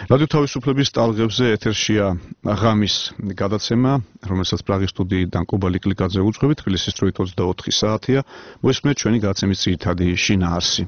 რადიო თავისუფლების ტალღებზე ეთერშია ღამის გადაცემა, რომელსაც პრაღის სტუდიიდან კუბა ლიკლიკაძე უძღვებით. თბილისის დროით 24 საათია. მოისმენთ ჩვენი გადაცემის ძირითადი შინაარსი.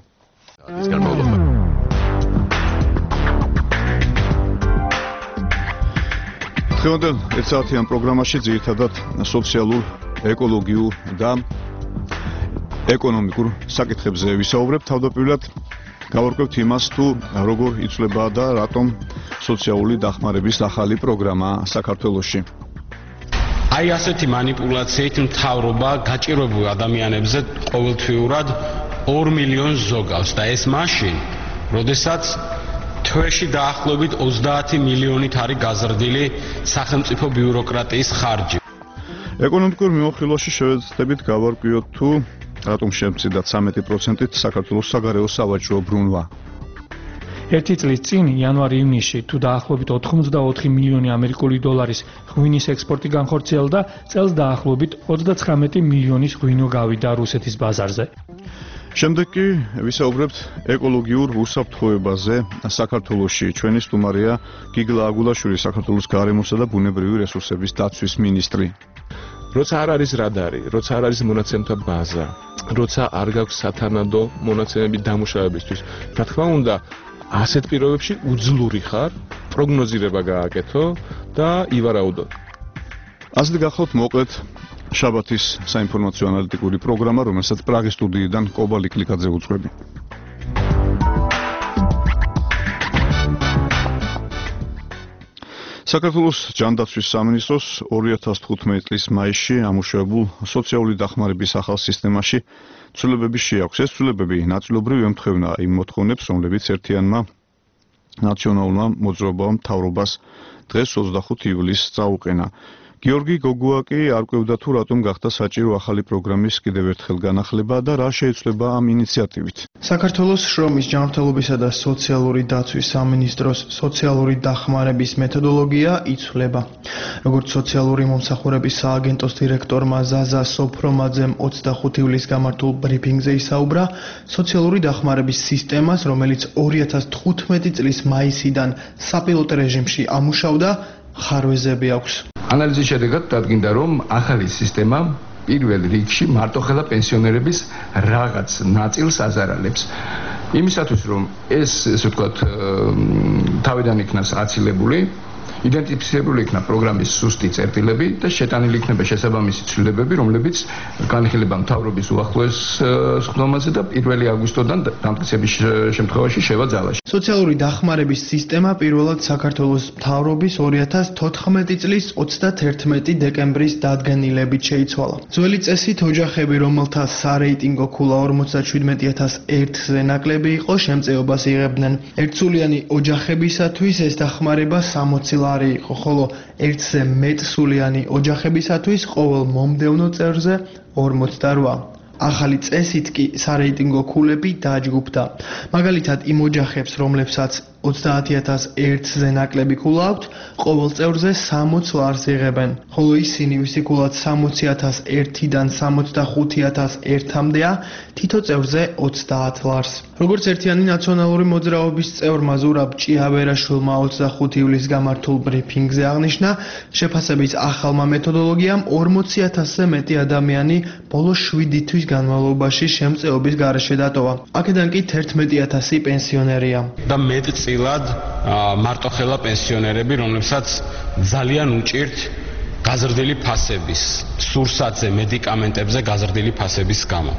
დღევანდელ 1 საათიან პროგრამაში ძირითადად სოციალურ, ეკოლოგიურ და ეკონომიკურ საკითხებზე ვისაუბრებთ. თავდაპირველად გავარკვევთ იმას, თუ როგორ იცვლება და რატომ სოციალური დახმარების ახალი პროგრამა საქართველოში. აი ასეთი манипуляციით მთავრობა გაჭირვებულ ადამიანებზე ყოველთვიურად 2 მილიონს ზოგავს და ეს მაშინ, როდესაც თვეში დაახლოებით 30 მილიონით არის გაზრდილი სახელმწიფო ბიუროკრატიის ხარჯი. ეკონომიკურ მიმოხილვაში შევეცდებით გავარკვიოთ, თუ რატომ შემცირდა 13%-ით საქართველოს საგარეო სავაჭრო ბრუნვა. ერთი წლის წინ იანვარ-ივნისში თუ დაახლოებით 84 მილიონი ამერიკული დოლარის ღვინის ექსპორტი განხორციელდა, წელს დაახლოებით 39 მილიონის ღვინო გავიდა რუსეთის ბაზარზე. შემდეგ კი ვისაუბრებთ ეკოლოგიურ უსაფრთხოებაზე საქართველოში. ჩვენი სტუმარია გიგლა აგულაშვილი, საქართველოს გარემოსა და ბუნებრივი რესურსების დაცვის მინისტრი. როცა არ არის რადარი, როცა არ არის მონაცემთა ბაზა, როცა არ გაქვს სათანადო მონაცემები დამუშავებისთვის, რა თქმა უნდა, ასეთ პირობებში უძლური ხარ პროგნოზირება გააკეთო და ივარაუდო. ასეთ გახლავთ მოკლედ შაბათის საინფორმაციო ანალიტიკური პროგრამა, რომელსაც პრაღის სტუდიიდან კუბა ლიკლიკაძე უძღვები. საქართველოს ჯანდაცვის სამინისტროს 2015 წლის მაისში ამუშავებულ სოციალური დახმარების ახალ სისტემაში ცვლილებები შეაქვს. ეს ცვლილებები ნაწილობრივ ემთხვევა იმ მოთხოვნებს, რომლებიც ერთიანმა ნაციონალურმა მოძრაობამ მთავრობას დღეს 25 ივლისს წაუყენა. გიორგი გოგუაკი არკვევდა, თუ რატომ გახდა საჭირო ახალი პროგრამის კიდევ ერთხელ განახლება და რა შეიცვლება ამ ინიციატივით. საქართველოს შრომის, ჯანმრთელობისა და სოციალური დაცვის სამინისტროს სოციალური დახმარების მეთოდოლოგია იცვლება. როგორც სოციალური მომსახურების სააგენტოს დირექტორმა ზაზა სოფრომაძემ 25 ივლისს გამართულ ბრიფინგზე ისაუბრა, სოციალური დახმარების სისტემას, რომელიც 2015 წლის მაისიდან საპილოტო რეჟიმში ამუშავდა, ხარვეზები აქვს. ანალიზის შედეგად დადგინდა, რომ ახალი სისტემა პირველ რიგში მარტოხელა პენსიონერების რაღაც ნაწილს აზარალებს. იმისათვის, რომ ეს, ესე ვთქვათ, თავიდან იქნას აცილებული, იდენტიფიცირებული იქნა პროგრამის სუსტი წერტილები და შეტანილი იქნება შესაბამისი ცვლილებები, რომლებიც განხილება მთავრობის უახლოეს სხდომაზე და 1 აგვისტოდან დამტკიცების შემთხვევაში შევა ძალაში. სოციალური დახმარების სისტემა პირველად საქართველოს მთავრობის 2014 წლის 31 დეკემბრის დადგენილებით შეიცვალა. ძველი წესით ოჯახები, რომელთა სარეიტინგო ქულა 57,001-ზე ნაკლები იყო, შემწეობას იღებდნენ. ერთსულიანი ოჯახებისათვის ეს დახმარება 60 ლარი იყო, ხოლო ერთზე მეტ სულიანი ოჯახებისათვის ყოველ მომდევნო წელზე 48. ახალი წესით კი სარეიტინგო ქულები დაჯგუფდა. მაგალითად, იმ ოჯახებს, რომლებსაც 30,001-ზე ნაკლები ქულა აქვთ, ყოველ წევრზე 60 ლარს იღებენ, ხოლო ისინი, ვისი ქულაც 60,001-დან 65,001-მდეა, თითო წევრზე 30 ლარს. როგორც ერთიანი ნაციონალური მოძრაობის წევრმა ზურაბ ჭიავერაშვილმა 25 ივლისს გამართულ ბრიფინგზე აღნიშნა, შეფასების ახალმა მეთოდოლოგიამ 40,000-ზე მეტი ადამიანი ბოლო 7 თვის განმავლობაში შემწეობის გარეშე დატოვა. აქედან კი 11,000 პენსიონერია. და მეტწილად მარტოხელა პენსიონერები, რომლებსაც ძალიან უჭირთ გაზრდილი ფასების, სურსათზე, მედიკამენტებზე გაზრდილი ფასების გამო.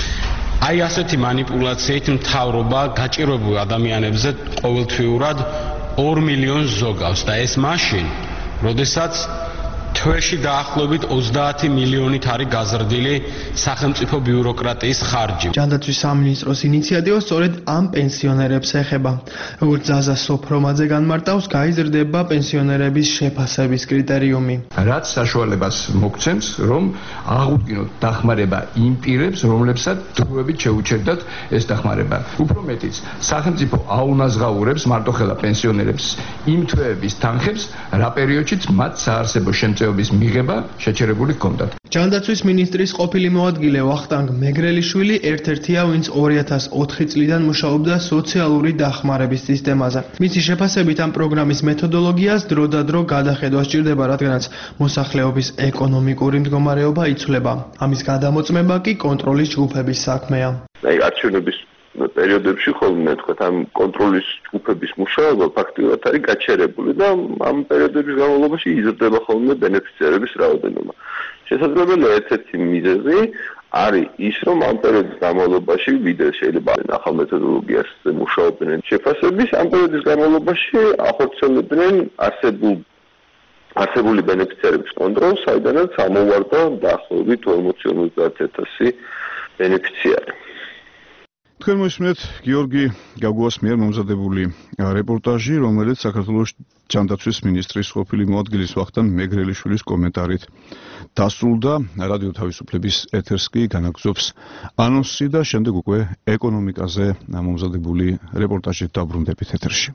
აი ასეთი манипуляციით მთავრობა გაჭირვებულ ადამიანებზე ყოველთვიურად 2 მილიონს ზოგავს და ეს მაშინ, როდესაც თვეში დაახლოებით 30 მილიონით არის გაზრდილი სახელმწიფო ბიუროკრატიის ხარჯი. ჯანდაცვის სამინისტროს ინიციატივა სწორედ ამ პენსიონერებს ეხება. როგორც ზაზა სოფრომაძე განმარტავს, გაიზრდება პენსიონერების შეფასების კრიტერიუმი. რაც საშუალებას მოგცემს, რომ აღუდგინოთ დახმარება იმ პირებს, რომლებსაც დროებით შეუჩერდათ ეს დახმარება. უფრო მეტიც, სახელმწიფო აუნაზღაურებს მარტოხელა პენსიონერებს იმ თვეების თანხებს, რა პერიოდშიც მათ საარსებო შემწეობა მონაწილეობის მიღება შეჩერებული ჰქონდათ. ჯანდაცვის მინისტრის ყოფილი მოადგილე ვახტანგ მეგრელიშვილი ერთ-ერთია, ვინც 2004 წლიდან მუშაობდა სოციალური დახმარების სისტემაზე. მისი შეფასებით ამ პროგრამის მეთოდოლოგიას დროდადრო გადახედვა სჭირდება, რადგანაც მოსახლეობის ეკონომიკური მდგომარეობა იცვლება. ამის გადამოწმება კი კონტროლის ჯგუფების საქმეა. არჩევნების პერიოდებში ხოლმე თქვათ ამ კონტროლის ჯგუფების მუშაობა ფაქტიურად არის გაჩერებული და ამ პერიოდების განმავლობაში იზრდება ხოლმე ბენეფიციარების რაოდენობა. შესაძლებელია ერთ-ერთი მიზეზი არის ის, რომ ამ პერიოდის განმავლობაში ვიდრე შეიძლება ახალ მეთოდოლოგიაზე მუშაობდნენ შეფასების, ამ პერიოდის განმავლობაში ახორციელებდნენ არსებული ბენეფიციარების კონტროლს, საიდანაც ამოვარდა დაახლოებით 40-50,000 ბენეფიციარი. თქვენ მოისმენთ გიორგი გაგუას მიერ მომზადებული რეპორტაჟი, რომელიც საქართველოს ჯანდაცვის მინისტრის ყოფილი მოადგილის ვახტანგ მეგრელიშვილის კომენტარით დასრულდა. რადიო თავისუფლების ეთერს კი განაგზობს ანონსი და შემდეგ უკვე ეკონომიკაზე მომზადებული რეპორტაჟით დაბრუნდებით ეთერში.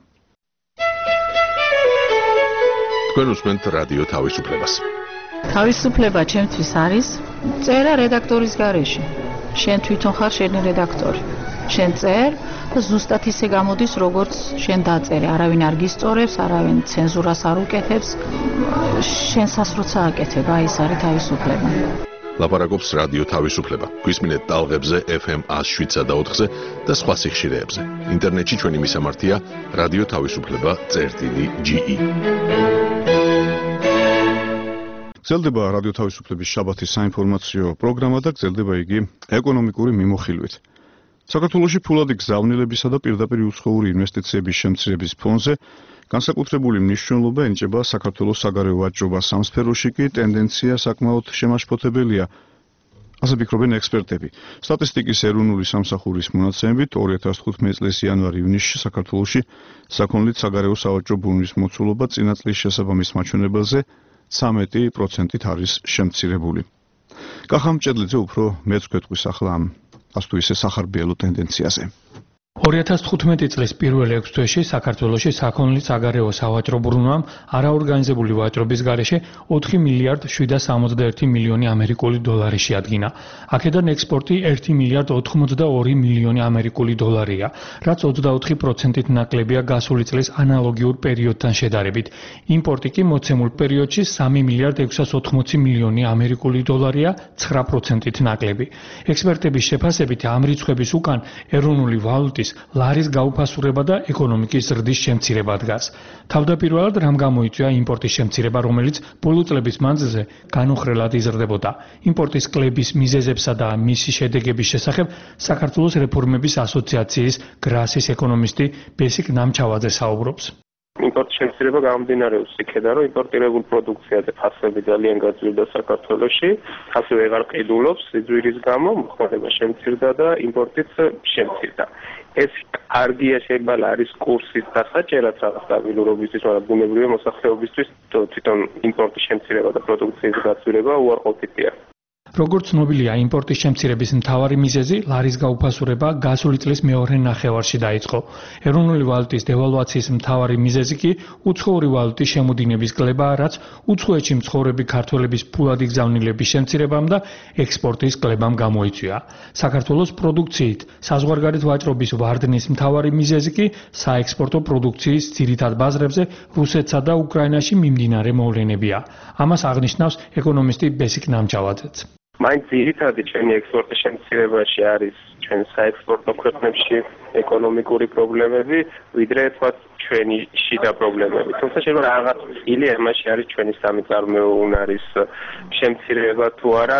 თქვენ უსმენთ რადიო თავისუფლებას. თავისუფლება ჩემთვის არის წერა რედაქტორის გარეშე. შენ თვითონ ხარ შენი რედაქტორი. შენ წერ და ზუსტად ისე გამოდის, როგორც შენ დაწერე. არავინ არ გისწორებს, არავინ ცენზურას არ უკეთებს. შენსას როცა აკეთებ, აი ეს არის თავისუფლება. ლაპარაკობს რადიო თავისუფლება. გვისმინეთ ტალღებზე FM 107.4-ზე და სხვა სიხშირეებზე. ინტერნეტში ჩვენი მისამართია რადიო თავისუფლება.ge. გრძელდება რადიო თავისუფლების შაბათის საინფორმაციო პროგრამა და გრძელდება იგი ეკონომიკური მიმოხილვით. საქართველოში ფულადი გზავნილებისა და პირდაპირ უცხოური ინვესტიციების შემცირების ფონზე განსაკუთრებული მნიშვნელობა ენიჭება საქართველოს საგარეო ვაჭრობა სამ სფეროში კი ტენდენცია საკმაოდ შემაშფოთებელია. ასე ფიქრობენ ექსპერტები. სტატისტიკის ეროვნული სამსახურის მონაცემებით 2015 წლის იანვარ-ივნისში საქართველოში საქონლით საგარეო სავაჭრო ბუნვის მოცულობა წინა წლის შესაბამის მაჩვენებელზე 13%-ით არის შემცირებული. კახამ ჭედლიძე უფრო მეც გვეტყვის ახლა ამ ასე თუ ისე სახარბიელო ტენდენციაზე. 2015 წლის პირველ 6 თვეში საქართველოში საქონლის საგარეო სავაჭრო ბრუნვამ არაორგანიზებული ვაჭრობის გარეშე 4 მილიარდ 761 მილიონი ამერიკული დოლარი შეადგინა. აქედან ექსპორტი 1 მილიარდ 82 მილიონი ამერიკული დოლარია, რაც 24%-ით ნაკლებია გასული წლის ანალოგიურ პერიოდთან შედარებით. იმპორტი კი მოცემულ პერიოდში 3 მილიარდ 680 მილიონი ამერიკული დოლარია, 9%-ით ნაკლები. ექსპერტების შეფასებით ამ რიცხვების უკან ეროვნული ვალუტის ლარის გაუფასურება და ეკონომიკის ზრდის შემცირება დგას. თავდაპირველად რამ გამოიწვია იმპორტის შემცირება, რომელიც ბოლო წლების მანძილზე განუხრელად იზრდებოდა. იმპორტის კლების მიზეზებსა და მისი შედეგების შესახებ საქართველოს რეფორმების ასოციაციის გრასის ეკონომისტი ბესიკ ნამჩავაძე საუბრობს. იმპორტის შემცირება გამომდინარეობს იქედან, რომ იმპორტირებულ პროდუქციაზე ფასები ძალიან გაძლიერდა საქართველოში, ასე ვეღარ ყიდულობს სიძვირის გამო, მოხმარება შემცირდა და იმპორტიც შემცირდა. ეს კარგია შეიძლება არის კურსის დასაჭერად რაღაც სტაბილურობისთვის, მაგრამ ბუნებრივია მოსახლეობისთვის თვითონ იმპორტის შემცირება და პროდუქციის გაცვლილება უარყოფითია. როგორც ცნობილია, იმპორტის შემცირების მთავარი მიზეზი ლარის გაუფასურება გასული წლის მეორე ნახევარში დაიწყო. ეროვნული ვალუტის დევალვაციის მთავარი მიზეზი კი უცხოური ვალუტის შემოდინების კლება, რაც უცხოეთში მცხოვრები ქართველების ფულადი გზავნილების შემცირებამ და ექსპორტის კლებამ გამოიწვია. საქართველოს პროდუქციით საზღვარგარეთ ვაჭრობის ვარდნის მთავარი მიზეზი კი საექსპორტო პროდუქციის ძირითად ბაზრებზე რუსეთსა და უკრაინაში მიმდინარე მოვლენებია. ამას აღნიშნავს ეკონომისტი ბესიკ ნამჩავაძეც. მაინც ძირითადი ჩვენი ექსპორტის შემცირებაში არის ჩვენ საექსპორტო ქვეყნებში ეკონომიკური პრობლემები, ვიდრე თქვათ ჩვენი შიდა პრობლემები. თუმცა შეიძლება რაღაც წილი ამაში არის ჩვენი სამი წარმოუნის შემცირება თუ არა,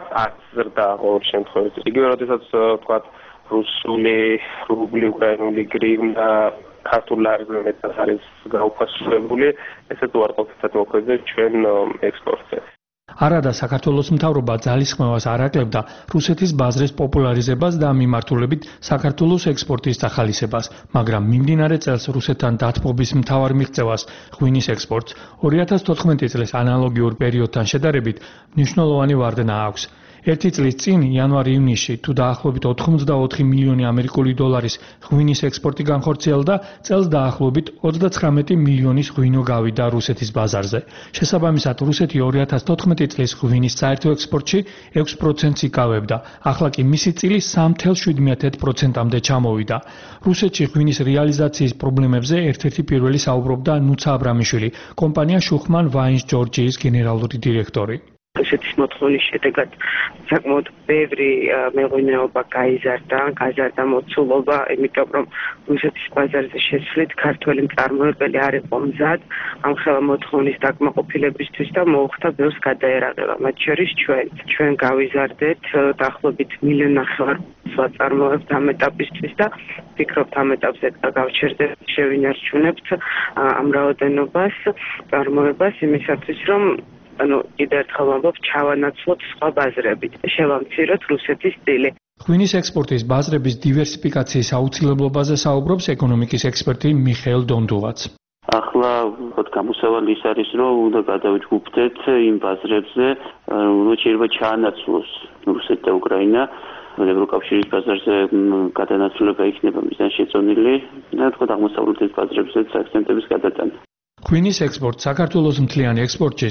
აზრდა ყოველ შემთხვევაში. იგივე როდესაც თქვათ რუსული რუბლი, უკრაინული გრივნა ქართულ ლარზე მეტად არის გაუფასურებული, ესეც უარყოფითად მოქმედებს ჩვენ ექსპორტზე. არადა საქართველოს მთავრობა ძალისხმევას არ აკლებდა რუსეთის ბაზრის პოპულარიზებას და მიმართულებით საქართველოს ექსპორტის სახალისებას, მაგრამ მიმდინარე წელს რუსეთთან დათმობის მთავარ მიღწევას ღვინის ექსპორტს 2014 წლის ანალოგიურ პერიოდთან შედარებით მნიშვნელოვანი ვარდნა აქვს. ერთი წლის წინ იანვარ-ივნისში თუ დაახლოებით 84 მილიონი ამერიკული დოლარის ღვინის ექსპორტი განხორციელდა, წელს დაახლოებით 39 მილიონის ღვინო გავიდა რუსეთის ბაზარზე. შესაბამისად, რუსეთი 2014 წლის ღვინის საერთო ექსპორტში 6%-ს იკავებდა. ახლა კი მისი წილი 3.7%-მდე ჩამოვიდა. რუსეთში ღვინის რეალიზაციის პრობლემებზე ერთ-ერთი პირველი საუბრობდა ნუცა აბრამიშვილი, კომპანია შუხმან ვაინს ჯორჯიის გენერალური დირექტორი. რუსეთის მოთხოვნის შედეგად საკმაოდ ბევრი მეღვინეობა გაზარდა მოცულობა, იმიტომ რომ რუსეთის ბაზარზე შესვლით ქართველი მწარმოებელი არ იყო მზად ამ ხელა მოთხოვნის დაკმაყოფილებისთვის და მოუხდა ბევრს გადაერაღება. მათ შორის ჩვენ გავიზარდეთ დაახლოებით 1.5 მილიონი ვაწარმოებთ ამ ეტაპისთვის და ვფიქრობთ ამ ეტაპზე გავჩერდეთ, შევინარჩუნებთ ამ რაოდენობას, წარმოებას იმისათვის, რომ კიდევ ერთხელ ვამბობ, ჩავანაცვლოთ სხვა ბაზრებით და შევამციროთ რუსეთის წილი. ღვინის ექსპორტის ბაზრების დივერსიფიკაციის აუცილებლობაზე საუბრობს ეკონომიკის ექსპერტი მიხეილ დონდუვაც. ახლა გამოსავალი ის არის, რომ უნდა გადავიჯგუფდეთ იმ ბაზრებზე, რომ შეიძლება ჩაანაცვლოს რუსეთი და უკრაინა. ევროკავშირის ბაზარზე გადანაცვლება იქნება მიზანშეწონილი და თქო აღმოსავლეთის ბაზრებზე აქცენტების გადატანა. ღვინის ექსპორტ საქართველოს მთლიან ექსპორტში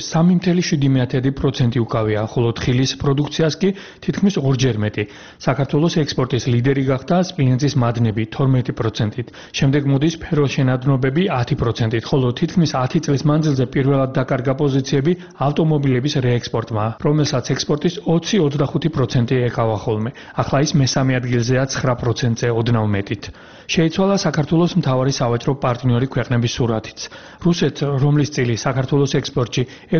3.7% უკავია, ხოლო თხილის პროდუქციას კი თითქმის 2-ჯერ მეტი. საქართველოს ექსპორტის ლიდერი გახდა სპილენძის მადნები 12%-ით, შემდეგ მოდის ფეროშენადნობები 10%-ით, ხოლო თითქმის 10 წლის მანძილზე პირველად დაკარგა პოზიციები ავტომობილების რეექსპორტმა, რომელსაც ექსპორტის 20-25% ეკავა ხოლმე. ახლა ის მესამე ადგილზეა 9%-ზე ოდნავ მეტით. შეიცვალა საქართველოს მთავარი სავაჭრო პარტნიორი ქვეყნების სურათიც. რუსეთს, რომლის წილი საქართველოს ექსპორტში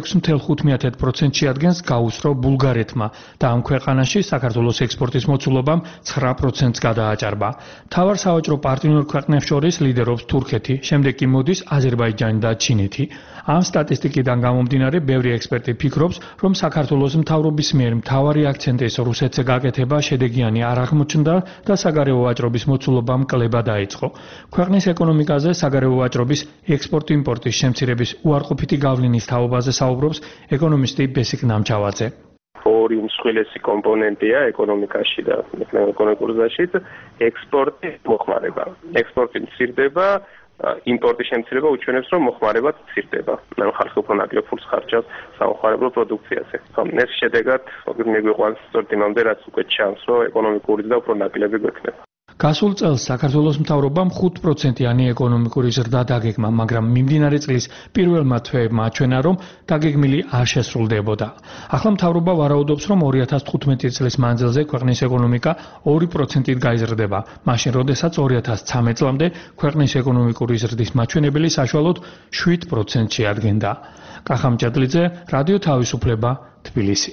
6.5% შეადგენს, გაუსწრო ბულგარეთმა და ამ ქვეყანაში საქართველოს ექსპორტის მოცულობამ 9%-ს გადააჭარბა. მთავარ სავაჭრო პარტნიორ ქვეყნებს შორის ლიდერობს თურქეთი, შემდეგ კი მოდის აზერბაიჯანი და ჩინეთი. ამ სტატისტიკიდან გამომდინარე, ბევრი ექსპერტი ფიქრობს, რომ საქართველოს მთავრობის მიერ მთავარი აქცენტის რუსეთზე გაკეთება შედეგიანი არ აღმოჩნდა და საგარეო ვაჭრობის მოცულობამ კლება დაიწყო. ქვეყნის ეკონომიკაზე საგარეო ვაჭრობის ექსპორტ-იმპორტის შემცირების უარყოფითი გავლენის თაობაზე საუბრობს ეკონომისტი ბესიკ ნამჩავაძე. ორი მსხვილესი კომპონენტია ეკონომიკაში და ეკონომიკურ ზრდაშიც ექსპორტი მოხმარება. ექსპორტი მცირდება, იმპორტი შემცირება უჩვენებს, რომ მოხმარებაც მცირდება. ხალხი უფრო ნაკლებ ფულს ხარჯავს სამოხმარებლო პროდუქციაზე. ეს შედეგად მიგვიყვანს სწორედ იმამდე, რაც უკვე ჩანს, რომ ეკონომიკური ზრდა უფრო ნაკლები გვექნება. გასულ წელს საქართველოს მთავრობამ 5%-იანი ეკონომიკური ზრდა დაგეგმა, მაგრამ მიმდინარე წლის პირველმა თვეებმა აჩვენა, რომ დაგეგმილი არ შესრულდებოდა. ახლა მთავრობა ვარაუდობს, რომ 2015 წლის მანძილზე ქვეყნის ეკონომიკა 2%-ით გაიზრდება, მაშინ როდესაც 2013 წლამდე ქვეყნის ეკონომიკური ზრდის მაჩვენებელი საშუალოდ 7%-ში ადგენდა. კახამ ჭადლიძე, რადიო თავისუფლება, თბილისი.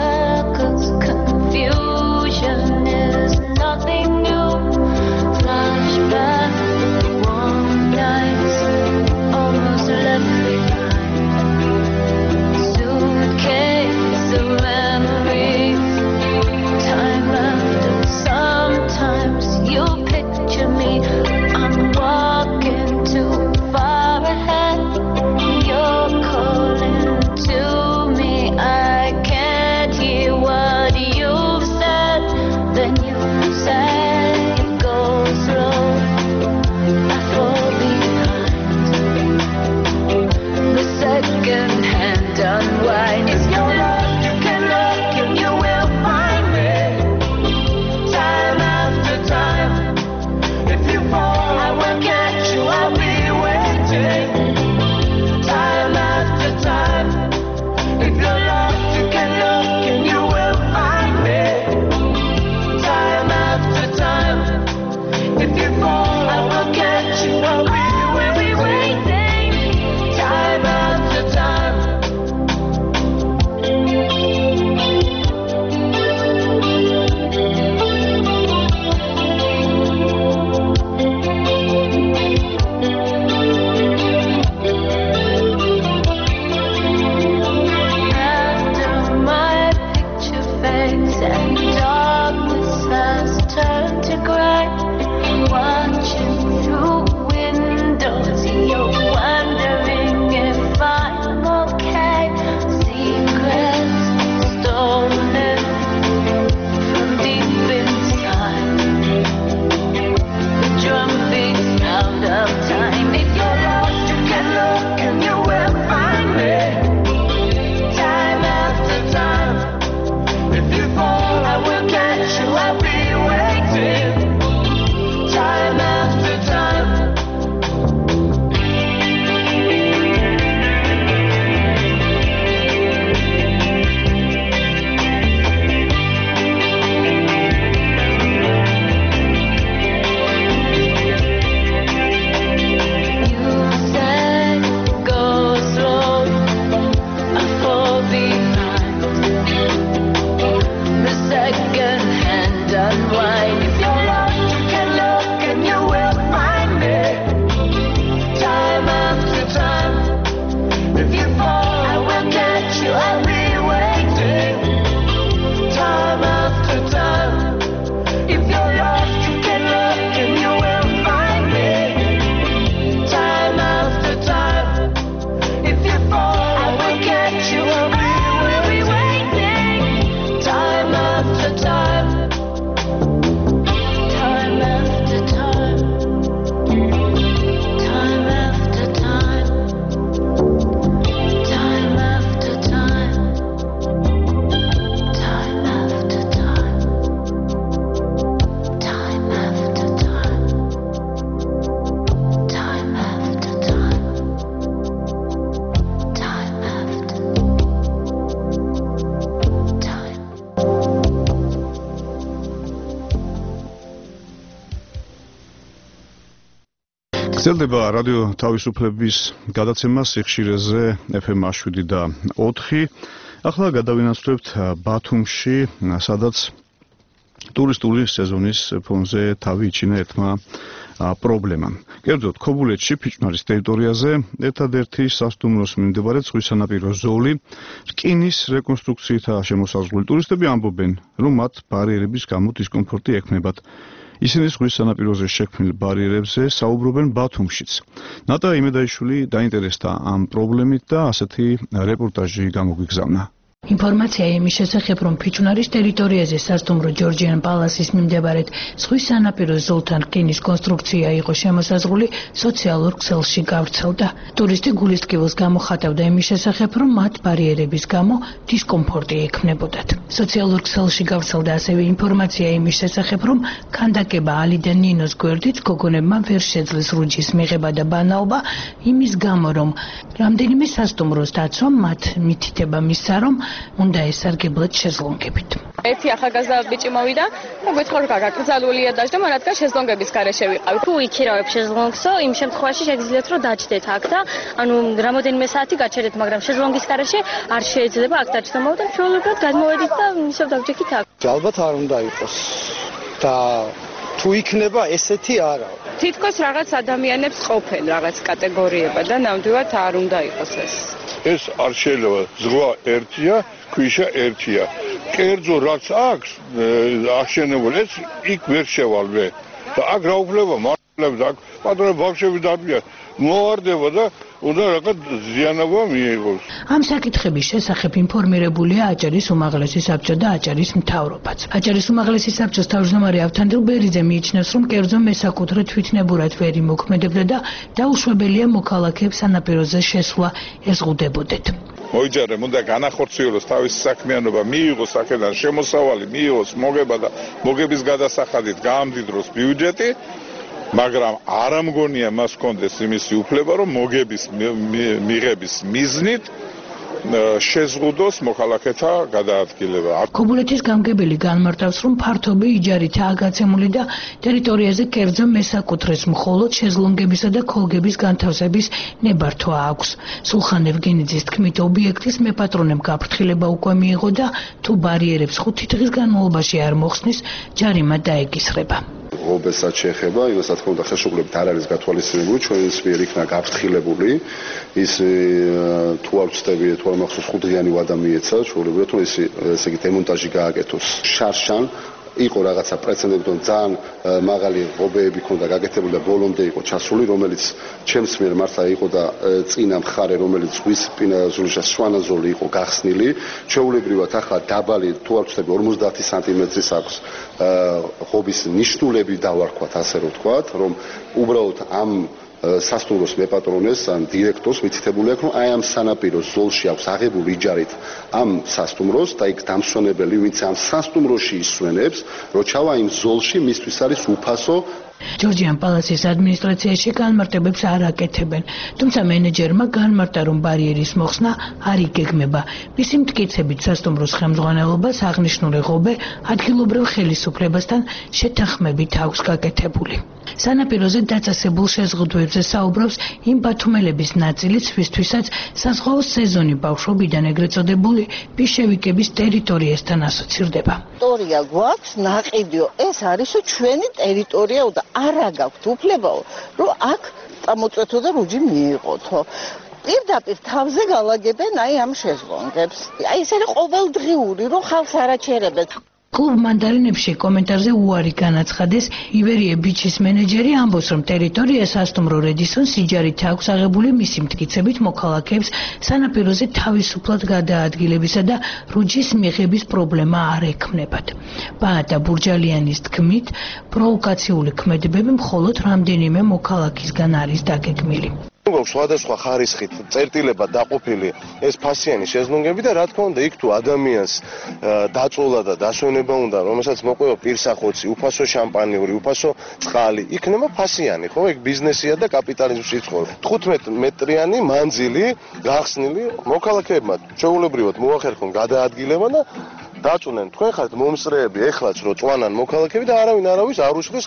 Nothing new. Fly გრძელდება რადიო თავისუფლების გადაცემა სიხშირეზე FM 7 და 4. ახლა გადავინაცვლებთ ბათუმში, სადაც ტურისტული სეზონის ფონზე თავი იჩინა ერთმა პრობლემამ. კერძოდ, ქობულეთში ფიჭვნარის ტერიტორიაზე ერთადერთი სასტუმროს მიმდებარე ზღვის სანაპირო ზოლი რკინის რეკონსტრუქციითაა შემოსაზღვრული. ტურისტები ამბობენ, რომ მათ ბარიერების გამო დისკომფორტი ექმნებათ. ისინი ზღვის სანაპიროზე შექმნილ ბარიერებზე საუბრობენ ბათუმშიც. ნატა იმედაიშვილი დაინტერესდა ამ პრობლემით და ასეთი რეპორტაჟი გამოგვიგზავნა. ინფორმაცია იმის შესახებ, რომ ფიჭვნარის ტერიტორიაზე სასტუმრო ჯორჯიან პალასის მიმდებარედ ზღვის სანაპირო ზოლთან რკინის კონსტრუქცია იყო შემოსაზღვრული, სოციალურ ქსელში გავრცელდა. ტურისტი გულისწყივოს გამოხატავდა იმის შესახებ, რომ მათ ბარიერების გამო დისკომფორტი ექმნებოდათ. სოციალურ ქსელში გავრცელდა ასევე ინფორმაცია იმის შესახებ, რომ ქანდაკება ალი და ნინოს გვერდით გოგონებმა ვერ შეძლეს რუჯის მიღება და ბანაობა იმის გამო, რომ რამდენიმე სასტუმროს დაცვა მათ მითითება მისცა, რომ უნდა ესარგებლოთ შეზლონგებით. ერთი ახალგაზრდა ბიჭი მოვიდა და გვეთქვა რომ გაგრძალულია დაჟდა, რადგან შეზლონგების გარეშე ვიყავით. თუ იქირავებ შეზლონგსო, იმ შემთხვევაში შეგიძლიათ რომ დაჯდეთ აქ და ანუ რამოდენიმე საათი გაჩერდეთ, მაგრამ შეზლონგის გარეშე არ შეიძლება აქ დაჯდომოთ და ჩვეულებრივად გადმოვედით და ისევ დავჯექით აქ. ალბათ არ უნდა იყოს და თუ იქნება ესეთი არა. თითქოს რაღაც ადამიანებს ყოფენ რაღაც კატეგორიება და ნამდვილად არ უნდა იყოს ეს. ეს არ შეიძლება, ზღვა ერთია, ქვიშა ერთია. კერძო რაც აქვს აღშენებული, ეს იქ ვერ შევალვე. და აქ რა უფლება მართლებს აქ პატრონი ბავშვები დარბიან. მოვარდება და უნდა რაღაც ზიანობა მიიღოს. ამ საკითხების შესახებ ინფორმირებულია აჭარის უმაღლესი საბჭო და აჭარის მთავრობაც. აჭარის უმაღლესი საბჭოს თავმჯდომარე ავთანდილ ბერიძე მიიჩნევს, რომ კერძო მესაკუთრე თვითნებურად ვერ იმოქმედებდა და დაუშვებელია მოქალაქეებს სანაპიროზე შესვლა ეზღუდებოდეთ. მოიჯარე, უნდა განახორციელოს თავისი საქმიანობა, მიიღოს აქედან შემოსავალი, მიიღოს მოგება და მოგების გადასახადით გაამდიდროს ბიუჯეტი. მაგრამ არ ამგონია მას კონდეს იმისი უფლება, რომ მოგების მიღების მიზნით შეზღუდოს მოქალაქეთა გადაადგილება. ქობულეთის გამგებელი განმარტავს, რომ ფართობი იჯარითაა გაცემული და ტერიტორიაზე კერძო მესაკუთრეს მხოლოდ შეზლონგებისა და ქოლგების განთავსების ნებართვა აქვს. სულხან ევგენიძის თქმით, ობიექტის მეპატრონემ გაფრთხილება უკვე მიიღო და თუ ბარიერებს 5 დღის განმავლობაში არ მოხსნის, ჯარიმა დაეკისრება. ობესაც შეეხება, იმას რა თქმა უნდა ხელშეკრულებით არ არის გათვალისწინებული, ჩვენს მიერ იქნა გაფრთხილებული. ის თუ არ ვწდები, თუ არ მახსოვს 5 დღიანი ვადა მიეცა, ჩვეულებრივად რომ ესე იგი დემონტაჟი გააკეთოს. შარშან იყო რაღაცა პრეცედენტი, ძალიან მაღალი ღობეები ქონდა გაკეთებული და ბოლომდე იყო ჩასული, რომელიც ჩემს მიერ მართლა იყო და წინა მხარე, რომელიც ზღვის სპინაზულიშა სვანაზოლი იყო გახსნილი. ჩვეულებრივად ახლა დაბალი თუ არ ვწდები 50 სანტიმეტრის აქვს ღობის ნიშნულები დავარქვათ, ასე რომ ვთქვათ, რომ უბრალოდ ამ სასტუმროს მეპატრონეს ან დირექტორს მითითებული აქვს, რომ აი ამ სანაპიროს ზოლში აქვს აღებული იჯარით ამ სასტუმროს და იქ დამსვენებელი, ვინც ამ სასტუმროში ისვენებს, რომ ჩავა იმ ზოლში, მისთვის არის უფასო. ჯორჯიან პალასის ადმინისტრაციაში განმარტებებს არ აკეთებენ, თუმცა მენეჯერმა განმარტა, რომ ბარიერის მოხსნა არ იგეგმება. მისი მტკიცებით სასტუმროს ხელმძღვანელობას აღნიშნული ღობე ადგილობრივ ხელისუფლებასთან შეთანხმებით აქვს გაკეთებული. სანაპიროზე დაწესებულ შეზღუდვებზე საუბრობს იმ ბათუმელების ნაწილიც, ვისთვისაც საზღვაო სეზონი ბავშვობიდან ეგრეთ წოდებული ბიშევიკების ტერიტორიასთან ასოცირდება. ტერიტორია გვაქვს ნაყიდიო, ეს არის ჩვენი ტერიტორიაო და არა გაქვთ უფლებაო, რომ აქ წამოწვეთო და რუჯი მიიღოთო. პირდაპირ თავზე galageben აი ამ შეზლონგებს. აი ეს არის ყოველდღიური, რომ ხალხს არაჩერებენ. კლუბ მანდარინებში კომენტარზე უარი განაცხადეს ივერია ბიჩის მენეჯერი, ამბობს, რომ ტერიტორია სასტუმრო რედისონს იჯარით აქვს აღებული, მისი მტკიცებით მოქალაქეებს სანაპიროზე თავისუფლად გადაადგილებისა და რუჯის მიღების პრობლემა არ ექმნებათ. ბაატა ბურჯალიანის თქმით, პროვოკაციული ქმედებები მხოლოდ რამდენიმე მოქალაქისგან არის დაგეგმილი. გვაქვს სხვადასხვა ხარისხით წერტილება დაყოფილი ეს ფასიანი შეზლონგები და რა თქმა უნდა იქ თუ ადამიანს დაწოლა და დასვენება უნდა, რომელსაც მოყვება პირსახოცი, უფასო შამპანიური, უფასო წყალი, იქნება ფასიანი, ხო? ეგ ბიზნესია და კაპიტალიზმში ცხოვრობს. 15 მეტრიანი მანძილი გახსნილი მოქალაქეებმა ჩვეულებრივად მოახერხონ გადაადგილება და დაწუნენ. თქვენ ხართ მომსწრეები, ეხლაც რო წვანან მოქალაქეები და არავინ არავის არ უშლის ხელს.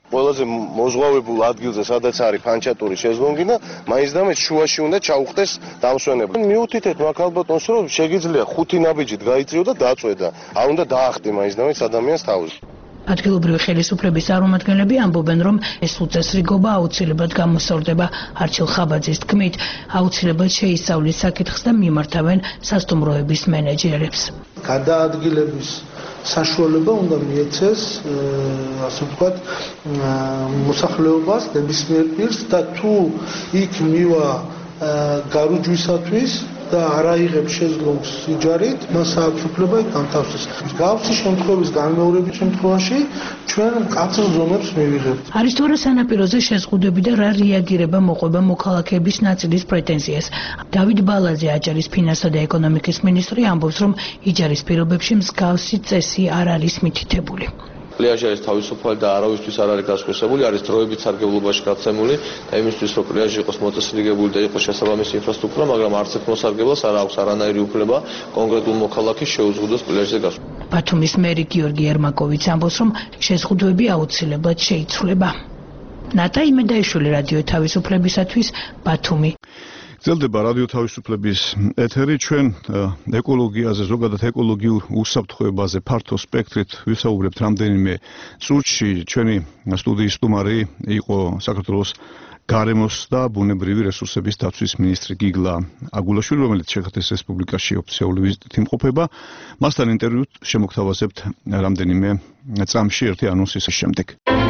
ყველაზე მოზღვავებულ ადგილზე, სადაც არის ფანჩატური შეზლონგი და მაინც და მეც შუაში უნდა ჩაუხდეს დამსვენებლად. მიუთითეთ მაქალბატონს, რომ შეგიძლია 5 ნაბიჯით გაიწიო და დაწვედა. არ უნდა დაახტი მაინც და მეც ადამიანს თავზე. ადგილობრივი ხელისუფლების წარმომადგენლები ამბობენ, რომ ეს უწესრიგობა აუცილებლად გამოსწორდება. არჩილ ხაბაძის თქმით, აუცილებლად შეისწავლის საკითხს და მიმართავენ სასტუმროების მენეჯერებს. გადაადგილების საშუალება უნდა მიეცეს, ასე ვთქვათ, მოსახლეობას ნებისმიერ პირს და თუ იქ მივა გარუჯვისათვის და არ აიღებს შეზლონგს იჯარით, მას აქვს უფლება განთავსდეს. მსგავსი შემთხვევის განმეორების შემთხვევაში ჩვენ მკაცრ ზომებს მივიღებთ. არის თუ არა სანაპიროზე შეზღუდვები და რა რეაგირება მოყვება მოქალაქეების ნაწილის პრეტენზიას. დავით ბალაძე, აჭარის ფინანსთა და ეკონომიკის მინისტრი, ამბობს, რომ იჯარის პირობებში მსგავსი წესი არ არის მითითებული. პლიაჟი არის თავისუფალი და არავისთვის არ არის გასხვისებული, არის დროებით სარგებლობაში გაცემული და იმისთვის, რომ პლიაჟი იყოს მოწესრიგებული და იყოს შესაბამისი ინფრასტრუქტურა, მაგრამ არც ერთ მოსარგებლას არ აქვს არანაირი უფლება კონკრეტულ მოქალაქეს შეუზღუდოს პლიაჟზე გასვლა. ბათუმის მერი გიორგი ერმაკოვიც ამბობს, რომ შეზღუდვები აუცილებლად შეიცვლება. ნატა იმედაიშვილი, რადიო თავისუფლებისათვის, ბათუმი. გრძელდება რადიო თავისუფლების ეთერი, ჩვენ ეკოლოგიაზე, ზოგადად ეკოლოგიურ უსაფრთხოებაზე ფართო სპექტრით ვისაუბრებთ რამდენიმე წუთში. ჩვენი სტუდიის სტუმარი იყო საქართველოს გარემოს და ბუნებრივი რესურსების დაცვის მინისტრი გიგლა აგულაშვილი, რომელიც ჩეხეთის რესპუბლიკაში ოფიციალური ვიზიტით იმყოფება. მასთან ინტერვიუ შემოგთავაზებთ რამდენიმე წამში ერთი ანონსის შემდეგ.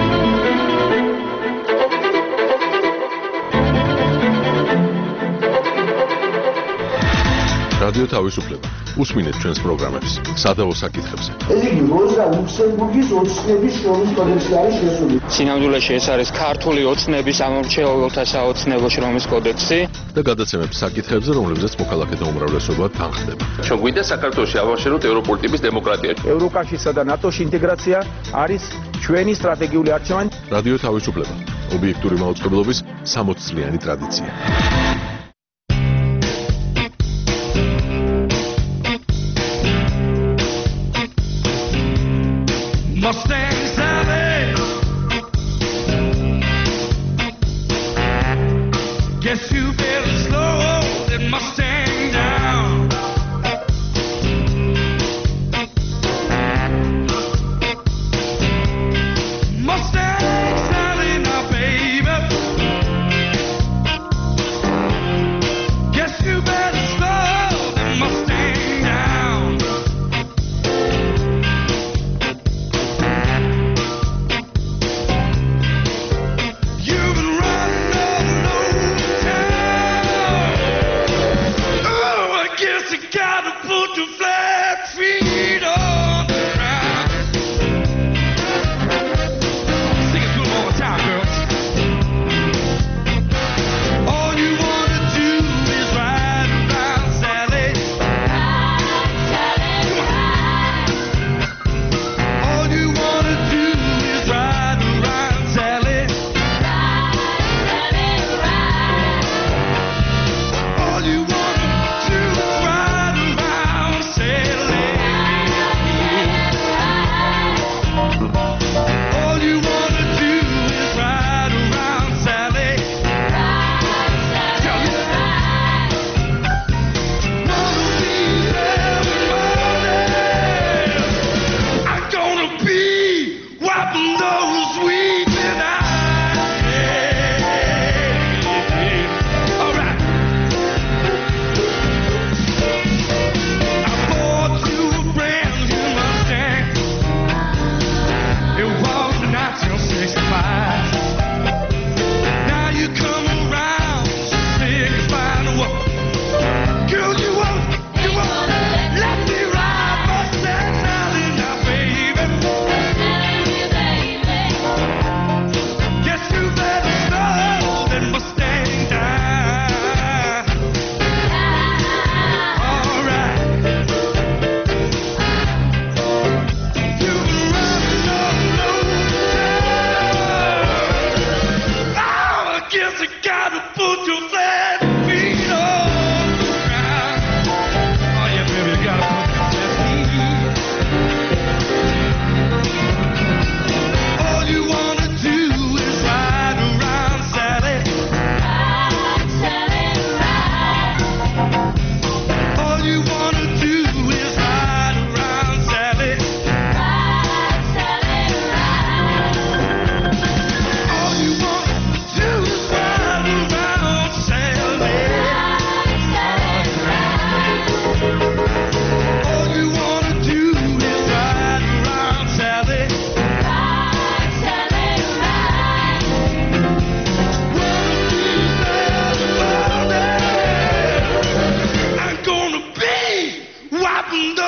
რადიო თავისუფლება. უსმინეთ ჩვენს პროგრამებს სადავო საკითხებზე. ეს იგი როზა ლუქსემბურგის ოცნების შრომის კოდექსი არის შესული. სინამდვილეში ეს არის ქართული ოცნების ამორჩეულთა საოცნებო შრომის კოდექსი და გადაცემებს საკითხებზე, რომლებზეც მოქალაქეთა უმრავლესობა თანხდება. ჩვენ გვინდა საქართველოში ავაშენოთ ევროპული ტიპის დემოკრატია. ევროკავშირსა და ნატოში ინტეგრაცია არის ჩვენი სტრატეგიული არჩევანი. რადიო თავისუფლება. ობიექტური მაუწყებლობის 60 წლიანი ტრადიცია. Mustangs have it. Guess you better slow that Mustang down. Mustangs have it now, baby. Guess you better slow that Mustang down.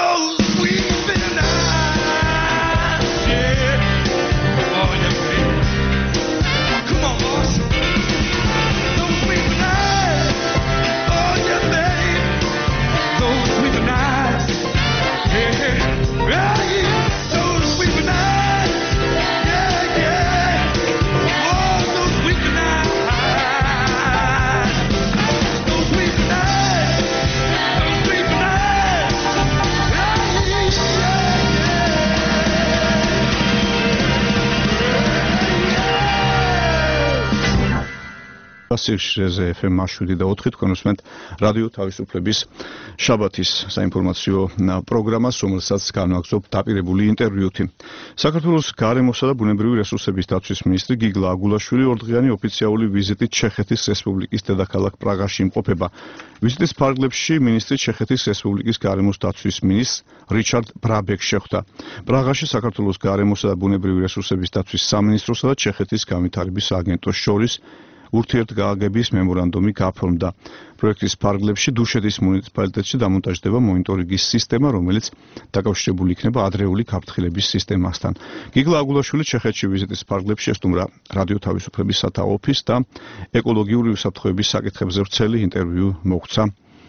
სიხშირეზე FM 7 და 4 თქვენ უსმენთ რადიო თავისუფლების შაბათის საინფორმაციო პროგრამას, რომელსაც განვაგრძობ დაპირებული ინტერვიუთი. საქართველოს გარემოსა და ბუნებრივი რესურსების დაცვის მინისტრი გიგლა აგულაშვილი ორდღიანი ოფიციალური ვიზიტით ჩეხეთის რესპუბლიკის დედაქალაქ პრაღაში იმყოფება. ვიზიტის ფარგლებში მინისტრი ჩეხეთის რესპუბლიკის გარემოს დაცვის მინისტრ რიჩარდ ბრაბეკს შეხვდა. პრაღაში საქართველოს გარემოსა და ბუნებრივი რესურსების დაცვის სამინისტროსა და ჩეხეთის განვითარების აგენტოს შორის ურთიერთგაგების მემორანდუმი გაფორმდა. პროექტის ფარგლებში დუშეთის მუნიციპალიტეტში დამონტაჟდება მონიტორინგის სისტემა, რომელიც დაკავშირებული იქნება ადრეული გაფრთხილების სისტემასთან. გიგლა აგულაშვილი ჩეხეთში ვიზიტის ფარგლებში ესტუმრა რადიო თავისუფლების სათა ოფისს და ეკოლოგიური უსაფრთხოების საკითხებზე ვრცელი ინტერვიუ მოგვცა.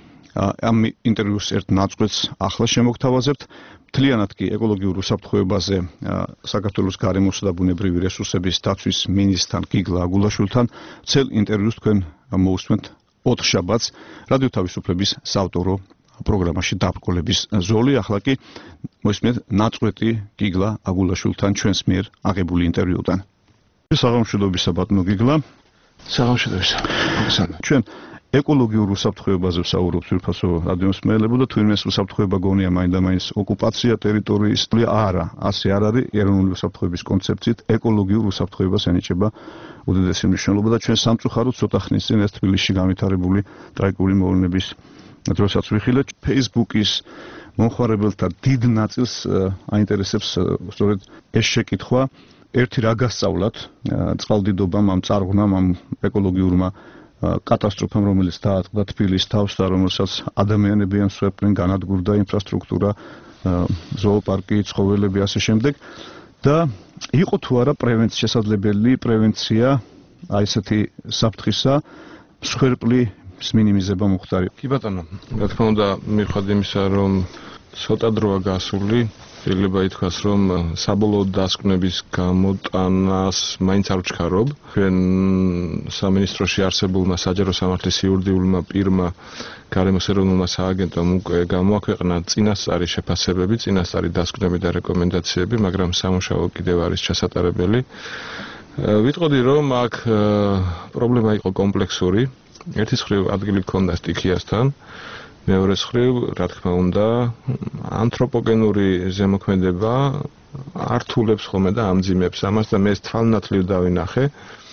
ამ ინტერვიუს ერთ ნაწყვეტს ახლა შემოგთავაზებთ. მთლიანად კი ეკოლოგიურ უსაფრთხოებაზე საქართველოს გარემოსა და ბუნებრივი რესურსების დაცვის მინისტრთან გიგლა აგულაშვილთან ცელ ინტერვიუს თქვენ მოусმენთ 4 შაბათს რადიო თავისუფლების საავტორო პროგრამაში დაბრკოლების ზოლი. ახლა კი მოისმენთ ნაწყვეტი გიგლა აგულაშვილთან ჩვენს მიერ აღებული ინტერვიუდან. საღამოშიდობისა ბატონო გიგლა. საღამოშიდობისა. ჩვენ ეკოლოგიურ უსაფრთხოებაზე ვსაუბრობთ თვითფასო რადიოს მელეებო და თუ იმეს უსაფრთხოება გონია მაინდა-მაინც ოკუპაცია ტერიტორიის არა, ასე არ არის. ეროვნული უსაფრთხოების კონცეფციით ეკოლოგიურ უსაფრთხოებას ენიჭება უდიდესი მნიშვნელობა და ჩვენ სამწუხაროდ ცოტა ხნის წინ ეს თბილისში განვითარებული ტრაგიკული მოვლენების დროსაც ვიხილეთ. Facebook-ის მომხმარებელთა დიდ ნაწილს აინტერესებს სწორედ ეს შეკითხვა. ერთი რა გასწავლათ წყალდიდობამ, ამ წარღვნამ, ამ ეკოლოგიურმა კატასტროფამ, რომელიც დაატყდა თბილისს თავს და რომელსაც ადამიანები ემსხვერპლენ, განადგურდა ინფრასტრუქტურა, ზოოპარკი, ცხოველები ასე შემდეგ და იყო თუ არა შესაძლებელი პრევენცია აი ესეთი საფრთხისა, მსხვერპლის მინიმიზება მოხდარი. კი ბატონო, რა თქმა უნდა, მიუხედავად იმისა, რომ ცოტა დროა გასული, შეიძლება ითქვას, რომ საბოლოო დასკვნების გამოტანას მაინც არ ვჩქარობ. ჩვენ სამინისტროში არსებულმა საჯარო სამართლის იურიდიულმა პირმა გარემოს ეროვნულმა სააგენტომ უკვე გამოაქვეყნა წინასწარი შეფასებები, წინასწარი დასკვნები და რეკომენდაციები, მაგრამ სამუშაო კიდევ არის ჩასატარებელი. ვიტყოდი, რომ აქ პრობლემა იყო კომპლექსური. ერთის მხრივ ადგილი ჰქონდა სტიქიასთან, მეორე მხრივ, რა თქმა უნდა, ანთროპოგენური ზემოქმედება ართულებს ხოლმე და ამძიმებს ამას და მე ეს თვალნათლივ დავინახე.